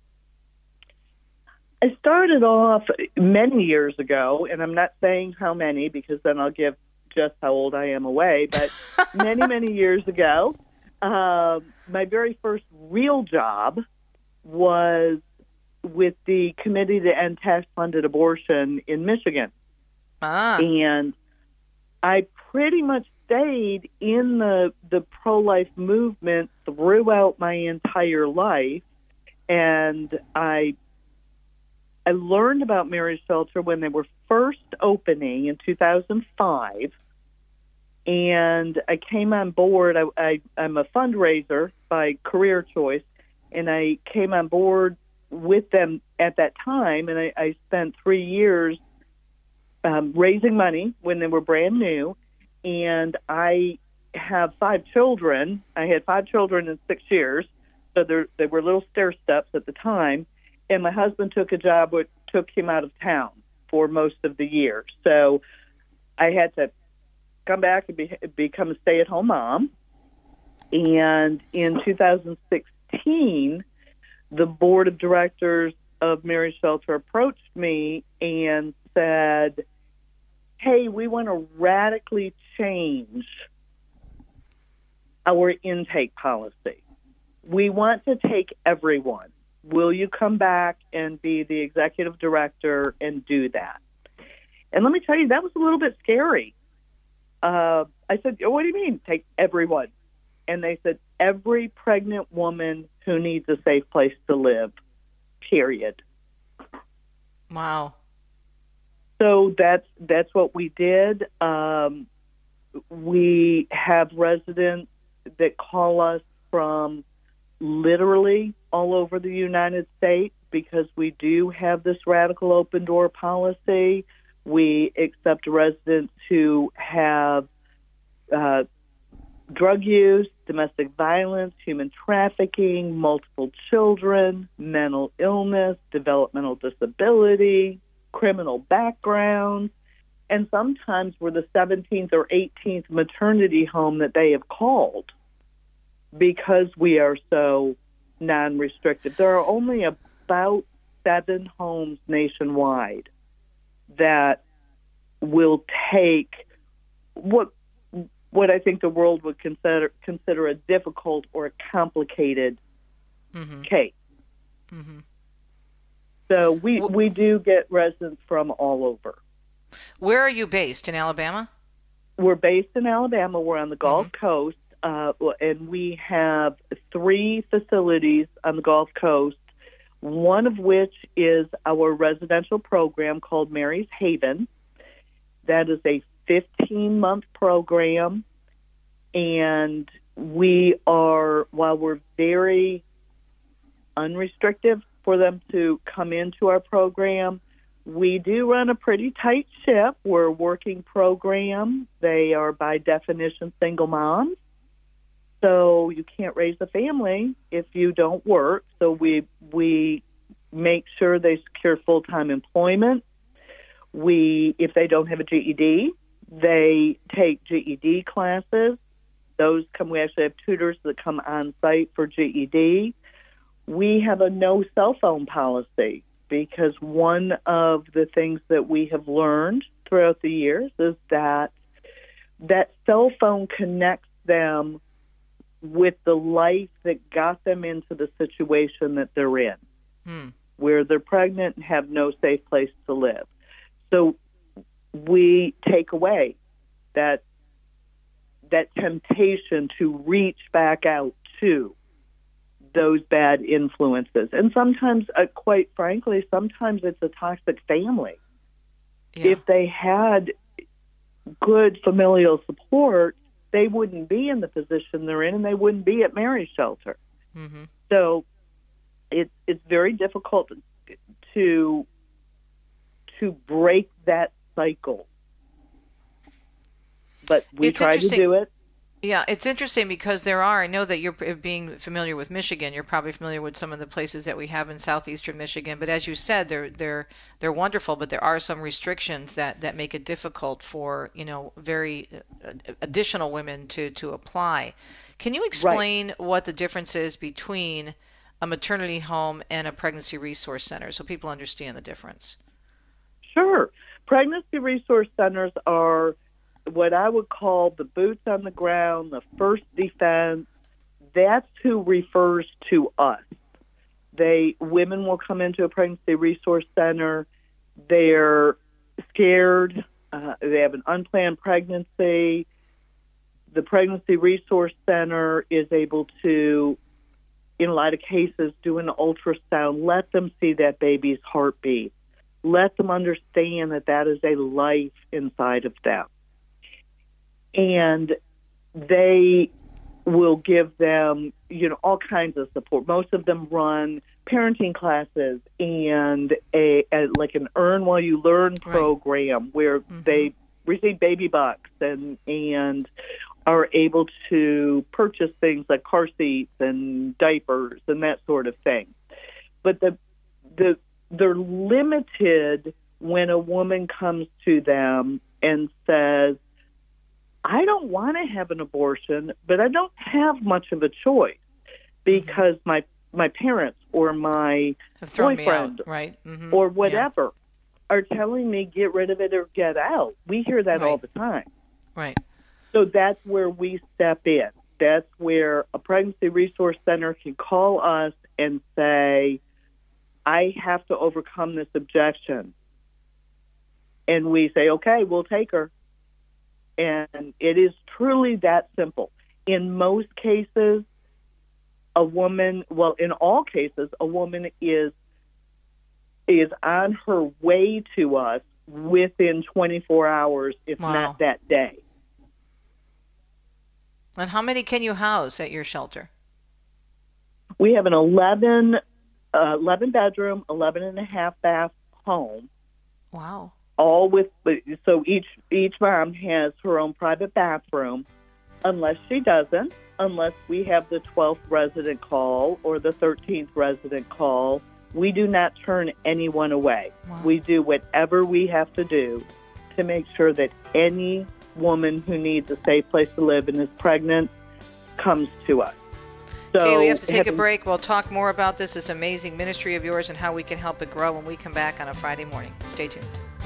I started off many years ago, and I'm not saying how many because then I'll give just how old I am away, but many years ago, my very first real job was with the Committee to End Tax-Funded Abortion in Michigan. And I pretty much stayed in the pro-life movement throughout my entire life, and I learned about Mary's Shelter when they were first opening in 2005, and I came on board. I'm a fundraiser by career choice, and I came on board with them at that time, and I spent 3 years raising money when they were brand new, and I have 5 children. I had 5 children in 6 years, so they were little stair steps at the time. And my husband took a job which took him out of town for most of the year. So I had to come back and become a stay-at-home mom. And in 2016, the board of directors of Mary's Shelter approached me and said, hey, we want to radically change our intake policy. We want to take everyone. Will you come back and be the executive director and do that? And let me tell you, that was a little bit scary. I said, what do you mean, take everyone? And they said, every pregnant woman who needs a safe place to live, period. Wow. So that's what we did. We have residents that call us from literally all over the United States because we do have this radical open door policy. We accept residents who have drug use, domestic violence, human trafficking, multiple children, mental illness, developmental disability, criminal backgrounds, and sometimes we're the 17th or 18th maternity home that they have called because we are so non-restricted. There are only about 7 homes nationwide that will take what I think the world would consider a difficult or a complicated case. Mm-hmm. So we do get residents from all over. Where are you based? In Alabama? We're based in Alabama. We're on the Gulf Coast, and we have 3 facilities on the Gulf Coast, one of which is our residential program called Mary's Haven. That is a 15-month program, and while we're very unrestricted for them to come into our program, we do run a pretty tight ship. We're a working program. They are, by definition, single moms. So you can't raise a family if you don't work. So we make sure they secure full-time employment. If they don't have a GED, they take GED classes. We actually have tutors that come on site for GED. We have a no cell phone policy because one of the things that we have learned throughout the years is that cell phone connects them with the life that got them into the situation that they're in, where they're pregnant and have no safe place to live. So we take away that temptation to reach back out to those bad influences. And sometimes, quite frankly, sometimes it's a toxic family. Yeah. If they had good familial support, they wouldn't be in the position they're in, and they wouldn't be at Mary's Shelter. Mm-hmm. So it's very difficult to break that cycle. But we try to do it. Yeah, it's interesting because I know that you're being familiar with Michigan, you're probably familiar with some of the places that we have in southeastern Michigan, but as you said, they're wonderful, but there are some restrictions that make it difficult for, very additional women to apply. Can you explain what the difference is between a maternity home and a pregnancy resource center so people understand the difference? Sure. Pregnancy resource centers are what I would call the boots on the ground, the first defense. That's who refers to us. Women will come into a pregnancy resource center. They're scared. They have an unplanned pregnancy. The pregnancy resource center is able to, in a lot of cases, do an ultrasound, let them see that baby's heartbeat, let them understand that is a life inside of them. And they will give them, all kinds of support. Most of them run parenting classes and like an Earn While You Learn program where they receive baby bucks and are able to purchase things like car seats and diapers and that sort of thing. But they're limited when a woman comes to them and says, I don't want to have an abortion, but I don't have much of a choice because my parents or my boyfriend or whatever are telling me get rid of it or get out. We hear that all the time. Right. So that's where we step in. That's where a pregnancy resource center can call us and say, I have to overcome this objection. And we say, okay, we'll take her. And it is truly that simple. In most cases, in all cases, a woman is on her way to us within 24 hours, if not that day. And how many can you house at your shelter? We have an 11 bedroom, 11 and a half bath home. Wow. So each mom has her own private bathroom, unless we have the 12th resident call or the 13th resident call. We do not turn anyone away. Wow. We do whatever we have to do to make sure that any woman who needs a safe place to live and is pregnant comes to us. So okay, we have to take a break. We'll talk more about this amazing ministry of yours and how we can help it grow when we come back on a Friday morning. Stay tuned.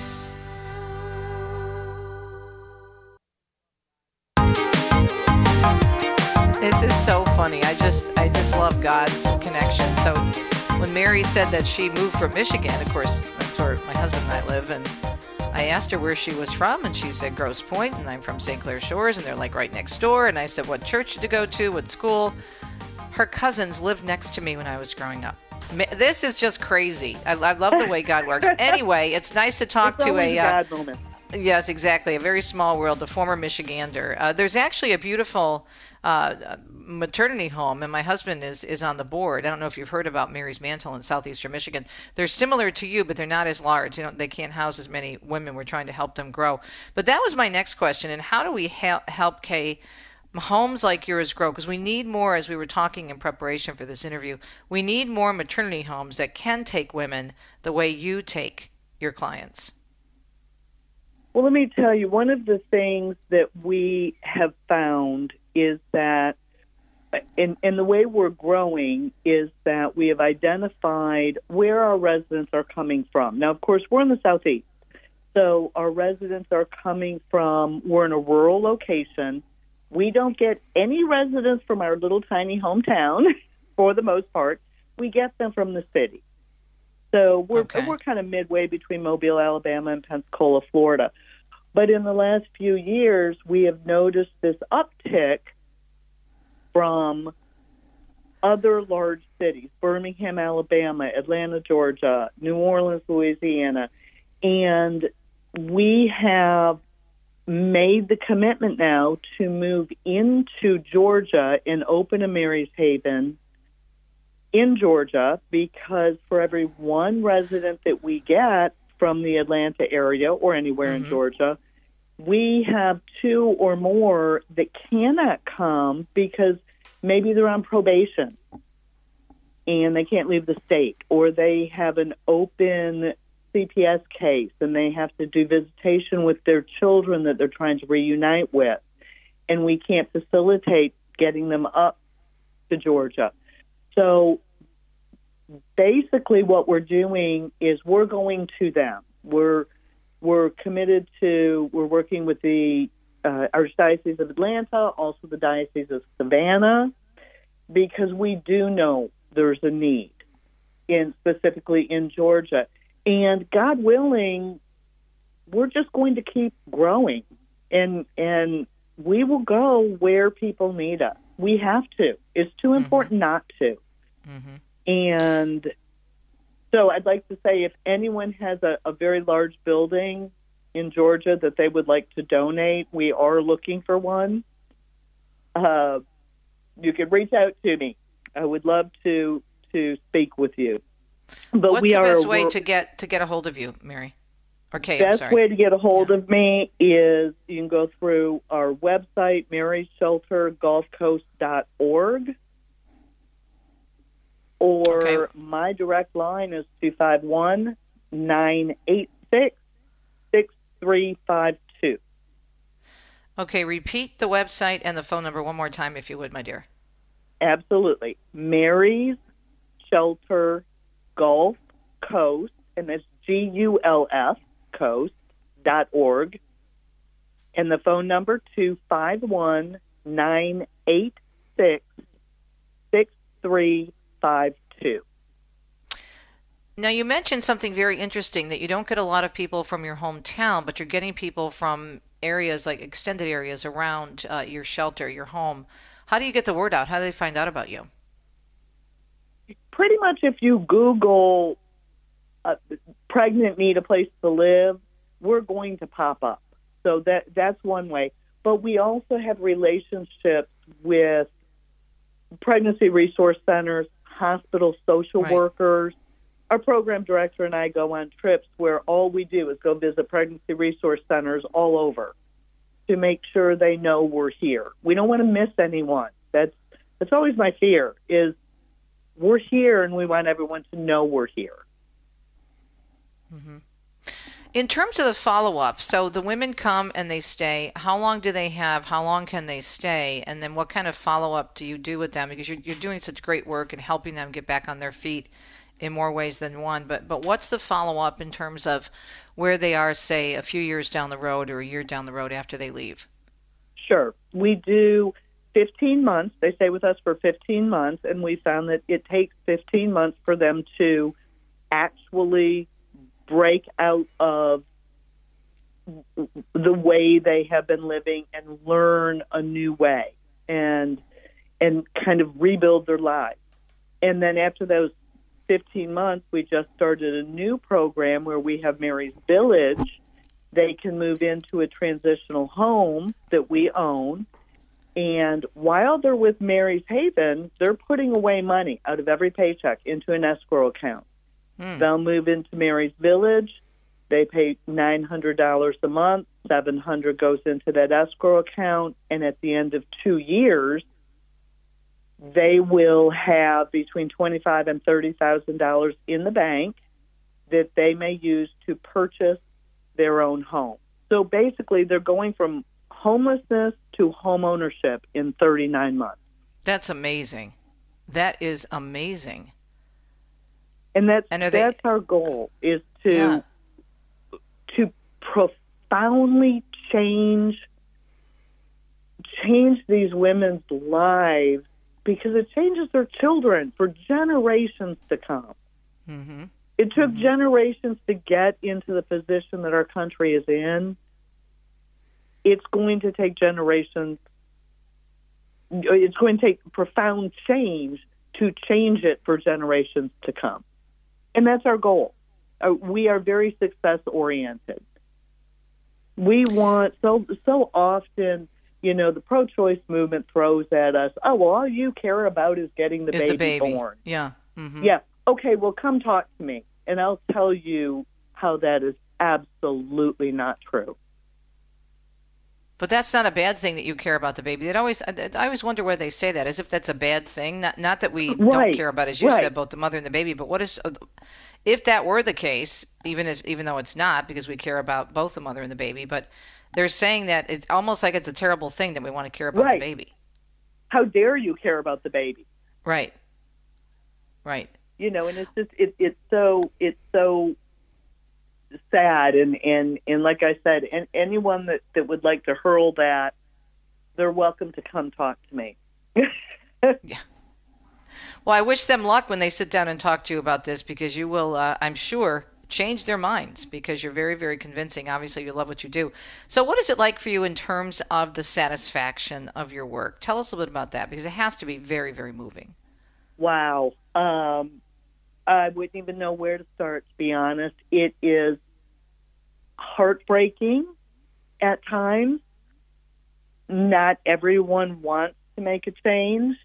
This is so funny. I just love God's connection. So when Mary said that she moved from Michigan, of course, that's where my husband and I live, and I asked her where she was from, and she said Grosse Pointe, and I'm from St. Clair Shores, and they're like right next door. And I said, what church did you go to? What school? Her cousins lived next to me when I was growing up. This is just crazy. I love the way God works. Anyway, it's nice to talk to a God moment. Yes, exactly. A very small world, a former Michigander. There's actually a beautiful maternity home, and my husband is on the board. I don't know if you've heard about Mary's Mantle in southeastern Michigan. They're similar to you, but they're not as large. They can't house as many women. We're trying to help them grow. But that was my next question. And how do we help Kay homes like yours grow? Because we need more, as we were talking in preparation for this interview, we need more maternity homes that can take women the way you take your clients. Well, let me tell you, one of the things that we have found is that in the way we're growing is that we have identified where our residents are coming from. Now, of course, we're in the Southeast, so our residents are coming from, we're in a rural location. We don't get any residents from our little tiny hometown, for the most part. We get them from the city. So we're kind of midway between Mobile, Alabama, and Pensacola, Florida. But in the last few years, we have noticed this uptick from other large cities, Birmingham, Alabama, Atlanta, Georgia, New Orleans, Louisiana. And we have made the commitment now to move into Georgia and open a Mary's Haven in Georgia, because for every one resident that we get from the Atlanta area or anywhere in Georgia, we have 2 or more that cannot come because maybe they're on probation and they can't leave the state, or they have an open CPS case and they have to do visitation with their children that they're trying to reunite with, and we can't facilitate getting them up to Georgia. So basically what we're doing is we're going to them. We're committed to, we're working with the Archdiocese of Atlanta, also the Diocese of Savannah, because we do know there's a need, specifically in Georgia. And God willing, we're just going to keep growing, and we will go where people need us. We have to. It's too important not to. And so I'd like to say, if anyone has a very large building in Georgia that they would like to donate, we are looking for one. You can reach out to me. I would love to speak with you. But what's the best way to get a hold of you, Mary? Or Kay, best way to get a hold of me is you can go through our website, marysheltergulfcoast.org, or my direct line is 251-986-6352. Okay, repeat the website and the phone number one more time, if you would, my dear. Absolutely. Mary's Shelter Gulf Coast, and that's GULF coast.org, and the phone number 251-986-6352. Now, you mentioned something very interesting, that you don't get a lot of people from your hometown, but you're getting people from areas, like extended areas around your shelter, your home. How do you get the word out? How do they find out about you? Pretty much if you Google pregnant need a place to live, we're going to pop up. So that's one way. But we also have relationships with pregnancy resource centers, hospital social workers. Our program director and I go on trips where all we do is go visit pregnancy resource centers all over to make sure they know we're here. We don't want to miss anyone. That's always my fear, is we're here and we want everyone to know we're here. In terms of the follow-up, so the women come and they stay. How long do they have? How long can they stay? And then what kind of follow-up do you do with them? Because you're doing such great work and helping them get back on their feet in more ways than one. But what's the follow-up in terms of where they are, say, a few years down the road or a year down the road after they leave? Sure. We do 15 months. They stay with us for 15 months, and we found that it takes 15 months for them to actually break out of the way they have been living and learn a new way and kind of rebuild their lives. And then after those 15 months, we just started a new program where we have Mary's Village. They can move into a transitional home that we own. And while they're with Mary's Haven, they're putting away money out of every paycheck into an escrow account. They'll move into Mary's Village. They pay $900 a month. $700 goes into that escrow account. And at the end of 2 years, they will have between $25,000 and $30,000 in the bank that they may use to purchase their own home. So basically, they're going from homelessness to home ownership in 39 months. That's amazing. That is amazing. And that's our goal, is to profoundly change these women's lives, because it changes their children for generations to come. It took generations to get into the position that our country is in. It's going to take generations. It's going to take profound change to change it for generations to come. And that's our goal. We are very success-oriented. We want, so often, the pro-choice movement throws at us, oh, well, all you care about is getting the baby born. Yeah. Yeah. Okay, well, come talk to me, and I'll tell you how that is absolutely not true. But that's not a bad thing that you care about the baby. I always wonder why they say that, as if that's a bad thing. Not that we don't care about, as you said, both the mother and the baby. But what is, if that were the case, even though it's not, because we care about both the mother and the baby, but they're saying that it's almost like it's a terrible thing that we want to care about the baby. How dare you care about the baby? Right. And it's just it's so sad, and like I said, and anyone that would like to hurl that, they're welcome to come talk to me. Yeah. Well, I wish them luck when they sit down and talk to you about this, because you will, I'm sure, change their minds, because you're very, very convincing. Obviously, you love what you do. So what is it like for you in terms of the satisfaction of your work? Tell us a little bit about that, because it has to be very, very moving. Wow. I wouldn't even know where to start, to be honest. It is heartbreaking at times. Not everyone wants to make a change.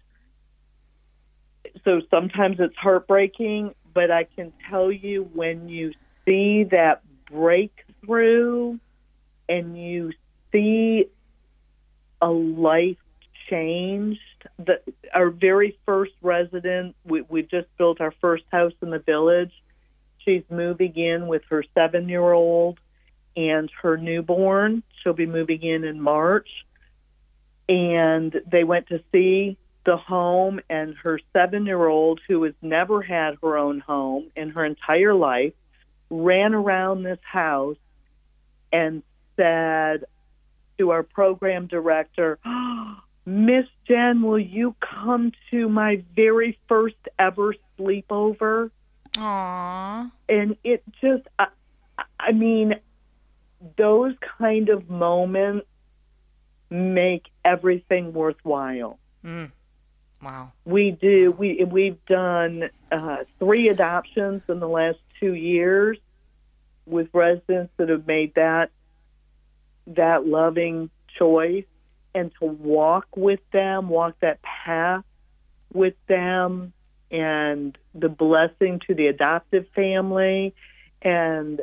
So sometimes it's heartbreaking, but I can tell you, when you see that breakthrough and you see a life changed. Our very first resident, we just built our first house in the village. She's moving in with her 7-year-old and her newborn. She'll be moving in March. And they went to see the home, and her 7-year-old, who has never had her own home in her entire life, ran around this house and said to our program director, Miss Jen, will you come to my very first ever sleepover? Aww. And it just, I mean, those kind of moments make everything worthwhile. Wow. We do. We've done 3 adoptions in the last 2 years with residents that have made that loving choice, and to walk that path with them, and the blessing to the adoptive family. And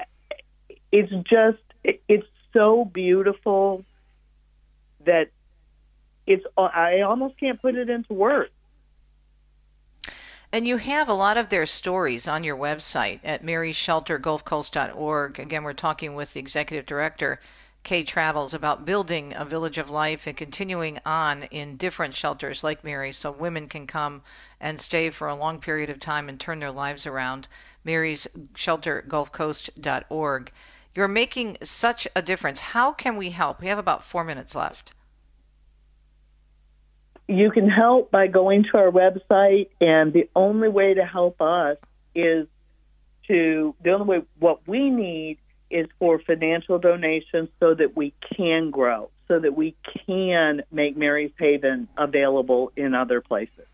it's so beautiful that I almost can't put it into words. And you have a lot of their stories on your website at marysheltergulfcoast.org. Again, we're talking with the executive director, Kay Traddles, about building a village of life and continuing on in different shelters like Mary, so women can come and stay for a long period of time and turn their lives around. marysheltergulfcoast.org. You're making such a difference. How can we help? We have about 4 minutes left. You can help by going to our website, and the only way to help us what we need is for financial donations so that we can grow, so that we can make Mary's Haven available in other places.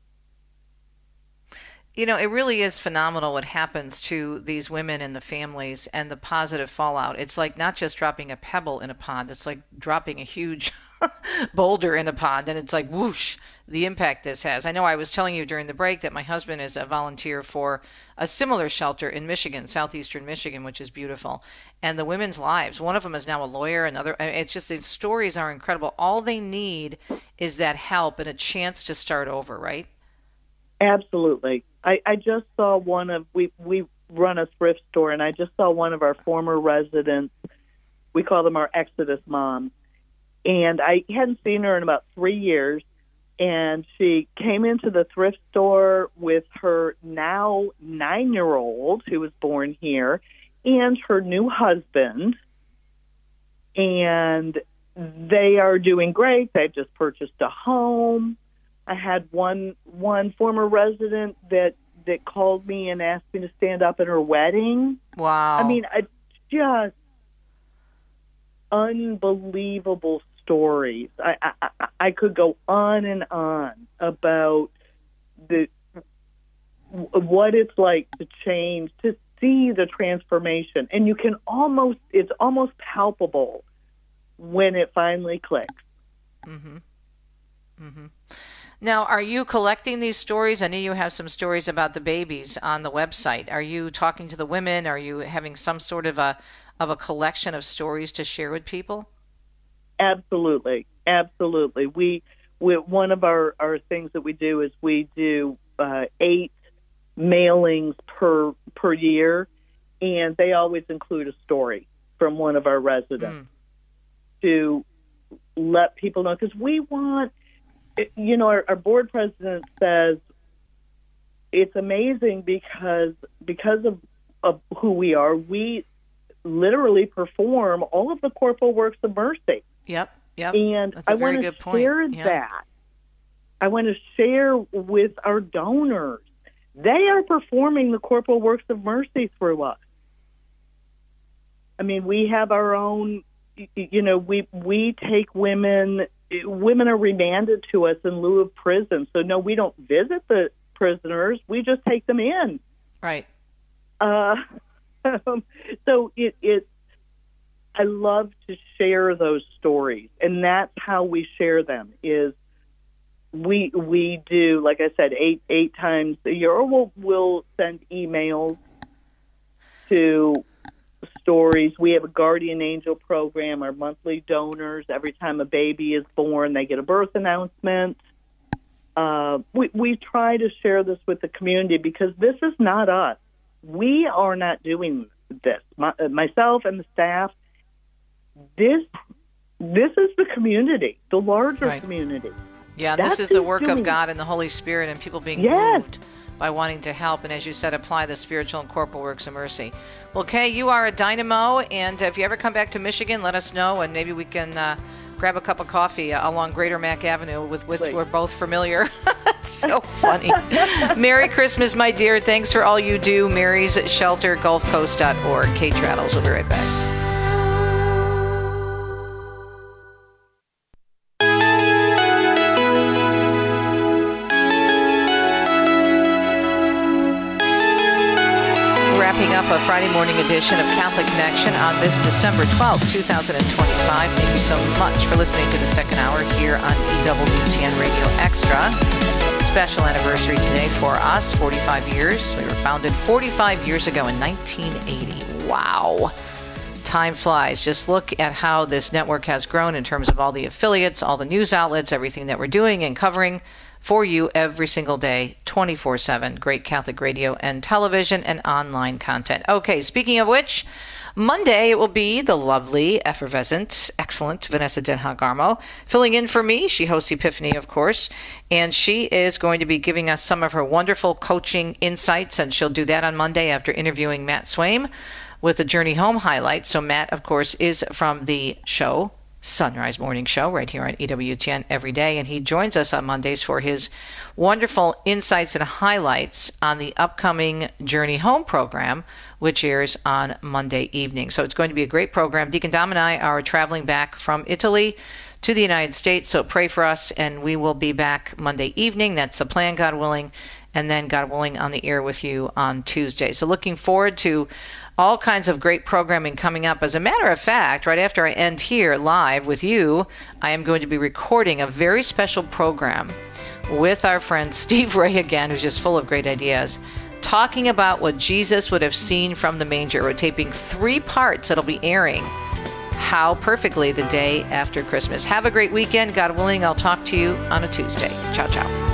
You know, it really is phenomenal what happens to these women and the families and the positive fallout. It's like not just dropping a pebble in a pond, it's like dropping a huge boulder in a pond, and it's like whoosh, the impact this has. I know I was telling you during the break that my husband is a volunteer for a similar shelter in Michigan, southeastern Michigan, which is beautiful. And the women's lives, one of them is now a lawyer, another, it's just, the stories are incredible. All they need is that help and a chance to start over, right? Absolutely. I just saw we run a thrift store, and I just saw one of our former residents. We call them our Exodus moms. And I hadn't seen her in about 3 years. And she came into the thrift store with her now 9-year-old, who was born here, and her new husband. And they are doing great. They've just purchased a home. I had one former resident that called me and asked me to stand up at her wedding. Wow. I mean, just unbelievable stories. I could go on and on about what it's like to change, to see the transformation. And it's almost palpable when it finally clicks. Mm-hmm. Mm-hmm. Now, are you collecting these stories? I know you have some stories about the babies on the website. Are you talking to the women? Are you having some sort of a collection of stories to share with people? Absolutely. We one of our things that we do is we do 8 mailings per year, and they always include a story from one of our residents to let people know, because we want, our board president says it's amazing because of who we are, we literally perform all of the corporal works of mercy. Yep. And That's a very good point. Share that. I want to share with our donors. They are performing the corporal works of mercy through us. I mean, we have our own, we take women are remanded to us in lieu of prison. So, no, we don't visit the prisoners. We just take them in. Right. So I love to share those stories, and that's how we share them. Is we do, like I said, eight times a year, or we'll send emails to stories. We have a guardian angel program. Our monthly donors, every time a baby is born, they get a birth announcement. We try to share this with the community because this is not us. We are not doing this. Myself and the staff. This is the community, the larger community. Yeah, this is the work of God and the Holy Spirit, and people being moved by wanting to help, and as you said, apply the spiritual and corporal works of mercy. Well, Kay, you are a dynamo, and if you ever come back to Michigan, let us know, and maybe we can grab a cup of coffee along Greater Mack Avenue with we're both familiar. It's so funny. Merry Christmas, my dear. Thanks for all you do. Mary's Shelter, GulfCoast.org. Kate Traddles will be right back. Wrapping up a Friday morning edition of Catholic Connection on this December 12th, 2025. Thank you so much for listening to the second hour here on EWTN Radio Extra. Special anniversary today for us, 45 years. We were founded 45 years ago in 1980. Wow. Time flies. Just look at how this network has grown in terms of all the affiliates, all the news outlets, everything that we're doing and covering for you every single day, 24/7. Great Catholic radio and television and online content. Okay, speaking of which, Monday it will be the lovely, effervescent, excellent Vanessa Denhag-Armo filling in for me. She hosts Epiphany, of course, and she is going to be giving us some of her wonderful coaching insights, and she'll do that on Monday after interviewing Matt Swaim with the Journey Home highlights. So Matt, of course, is from the show Sunrise Morning Show right here on EWTN every day, and he joins us on Mondays for his wonderful insights and highlights on the upcoming Journey Home program, which airs on Monday evening. So it's going to be a great program. Deacon Dom and I are traveling back from Italy to the United States, so pray for us, and we will be back Monday evening. That's the plan, God willing, and then, God willing, on the air with you on Tuesday. So looking forward to all kinds of great programming coming up. As a matter of fact, right after I end here live with you, I am going to be recording a very special program with our friend Steve Ray again, who's just full of great ideas, talking about what Jesus would have seen from the manger. We're taping 3 parts that'll be airing How Perfectly the day after Christmas. Have a great weekend. God willing, I'll talk to you on a Tuesday. Ciao, ciao.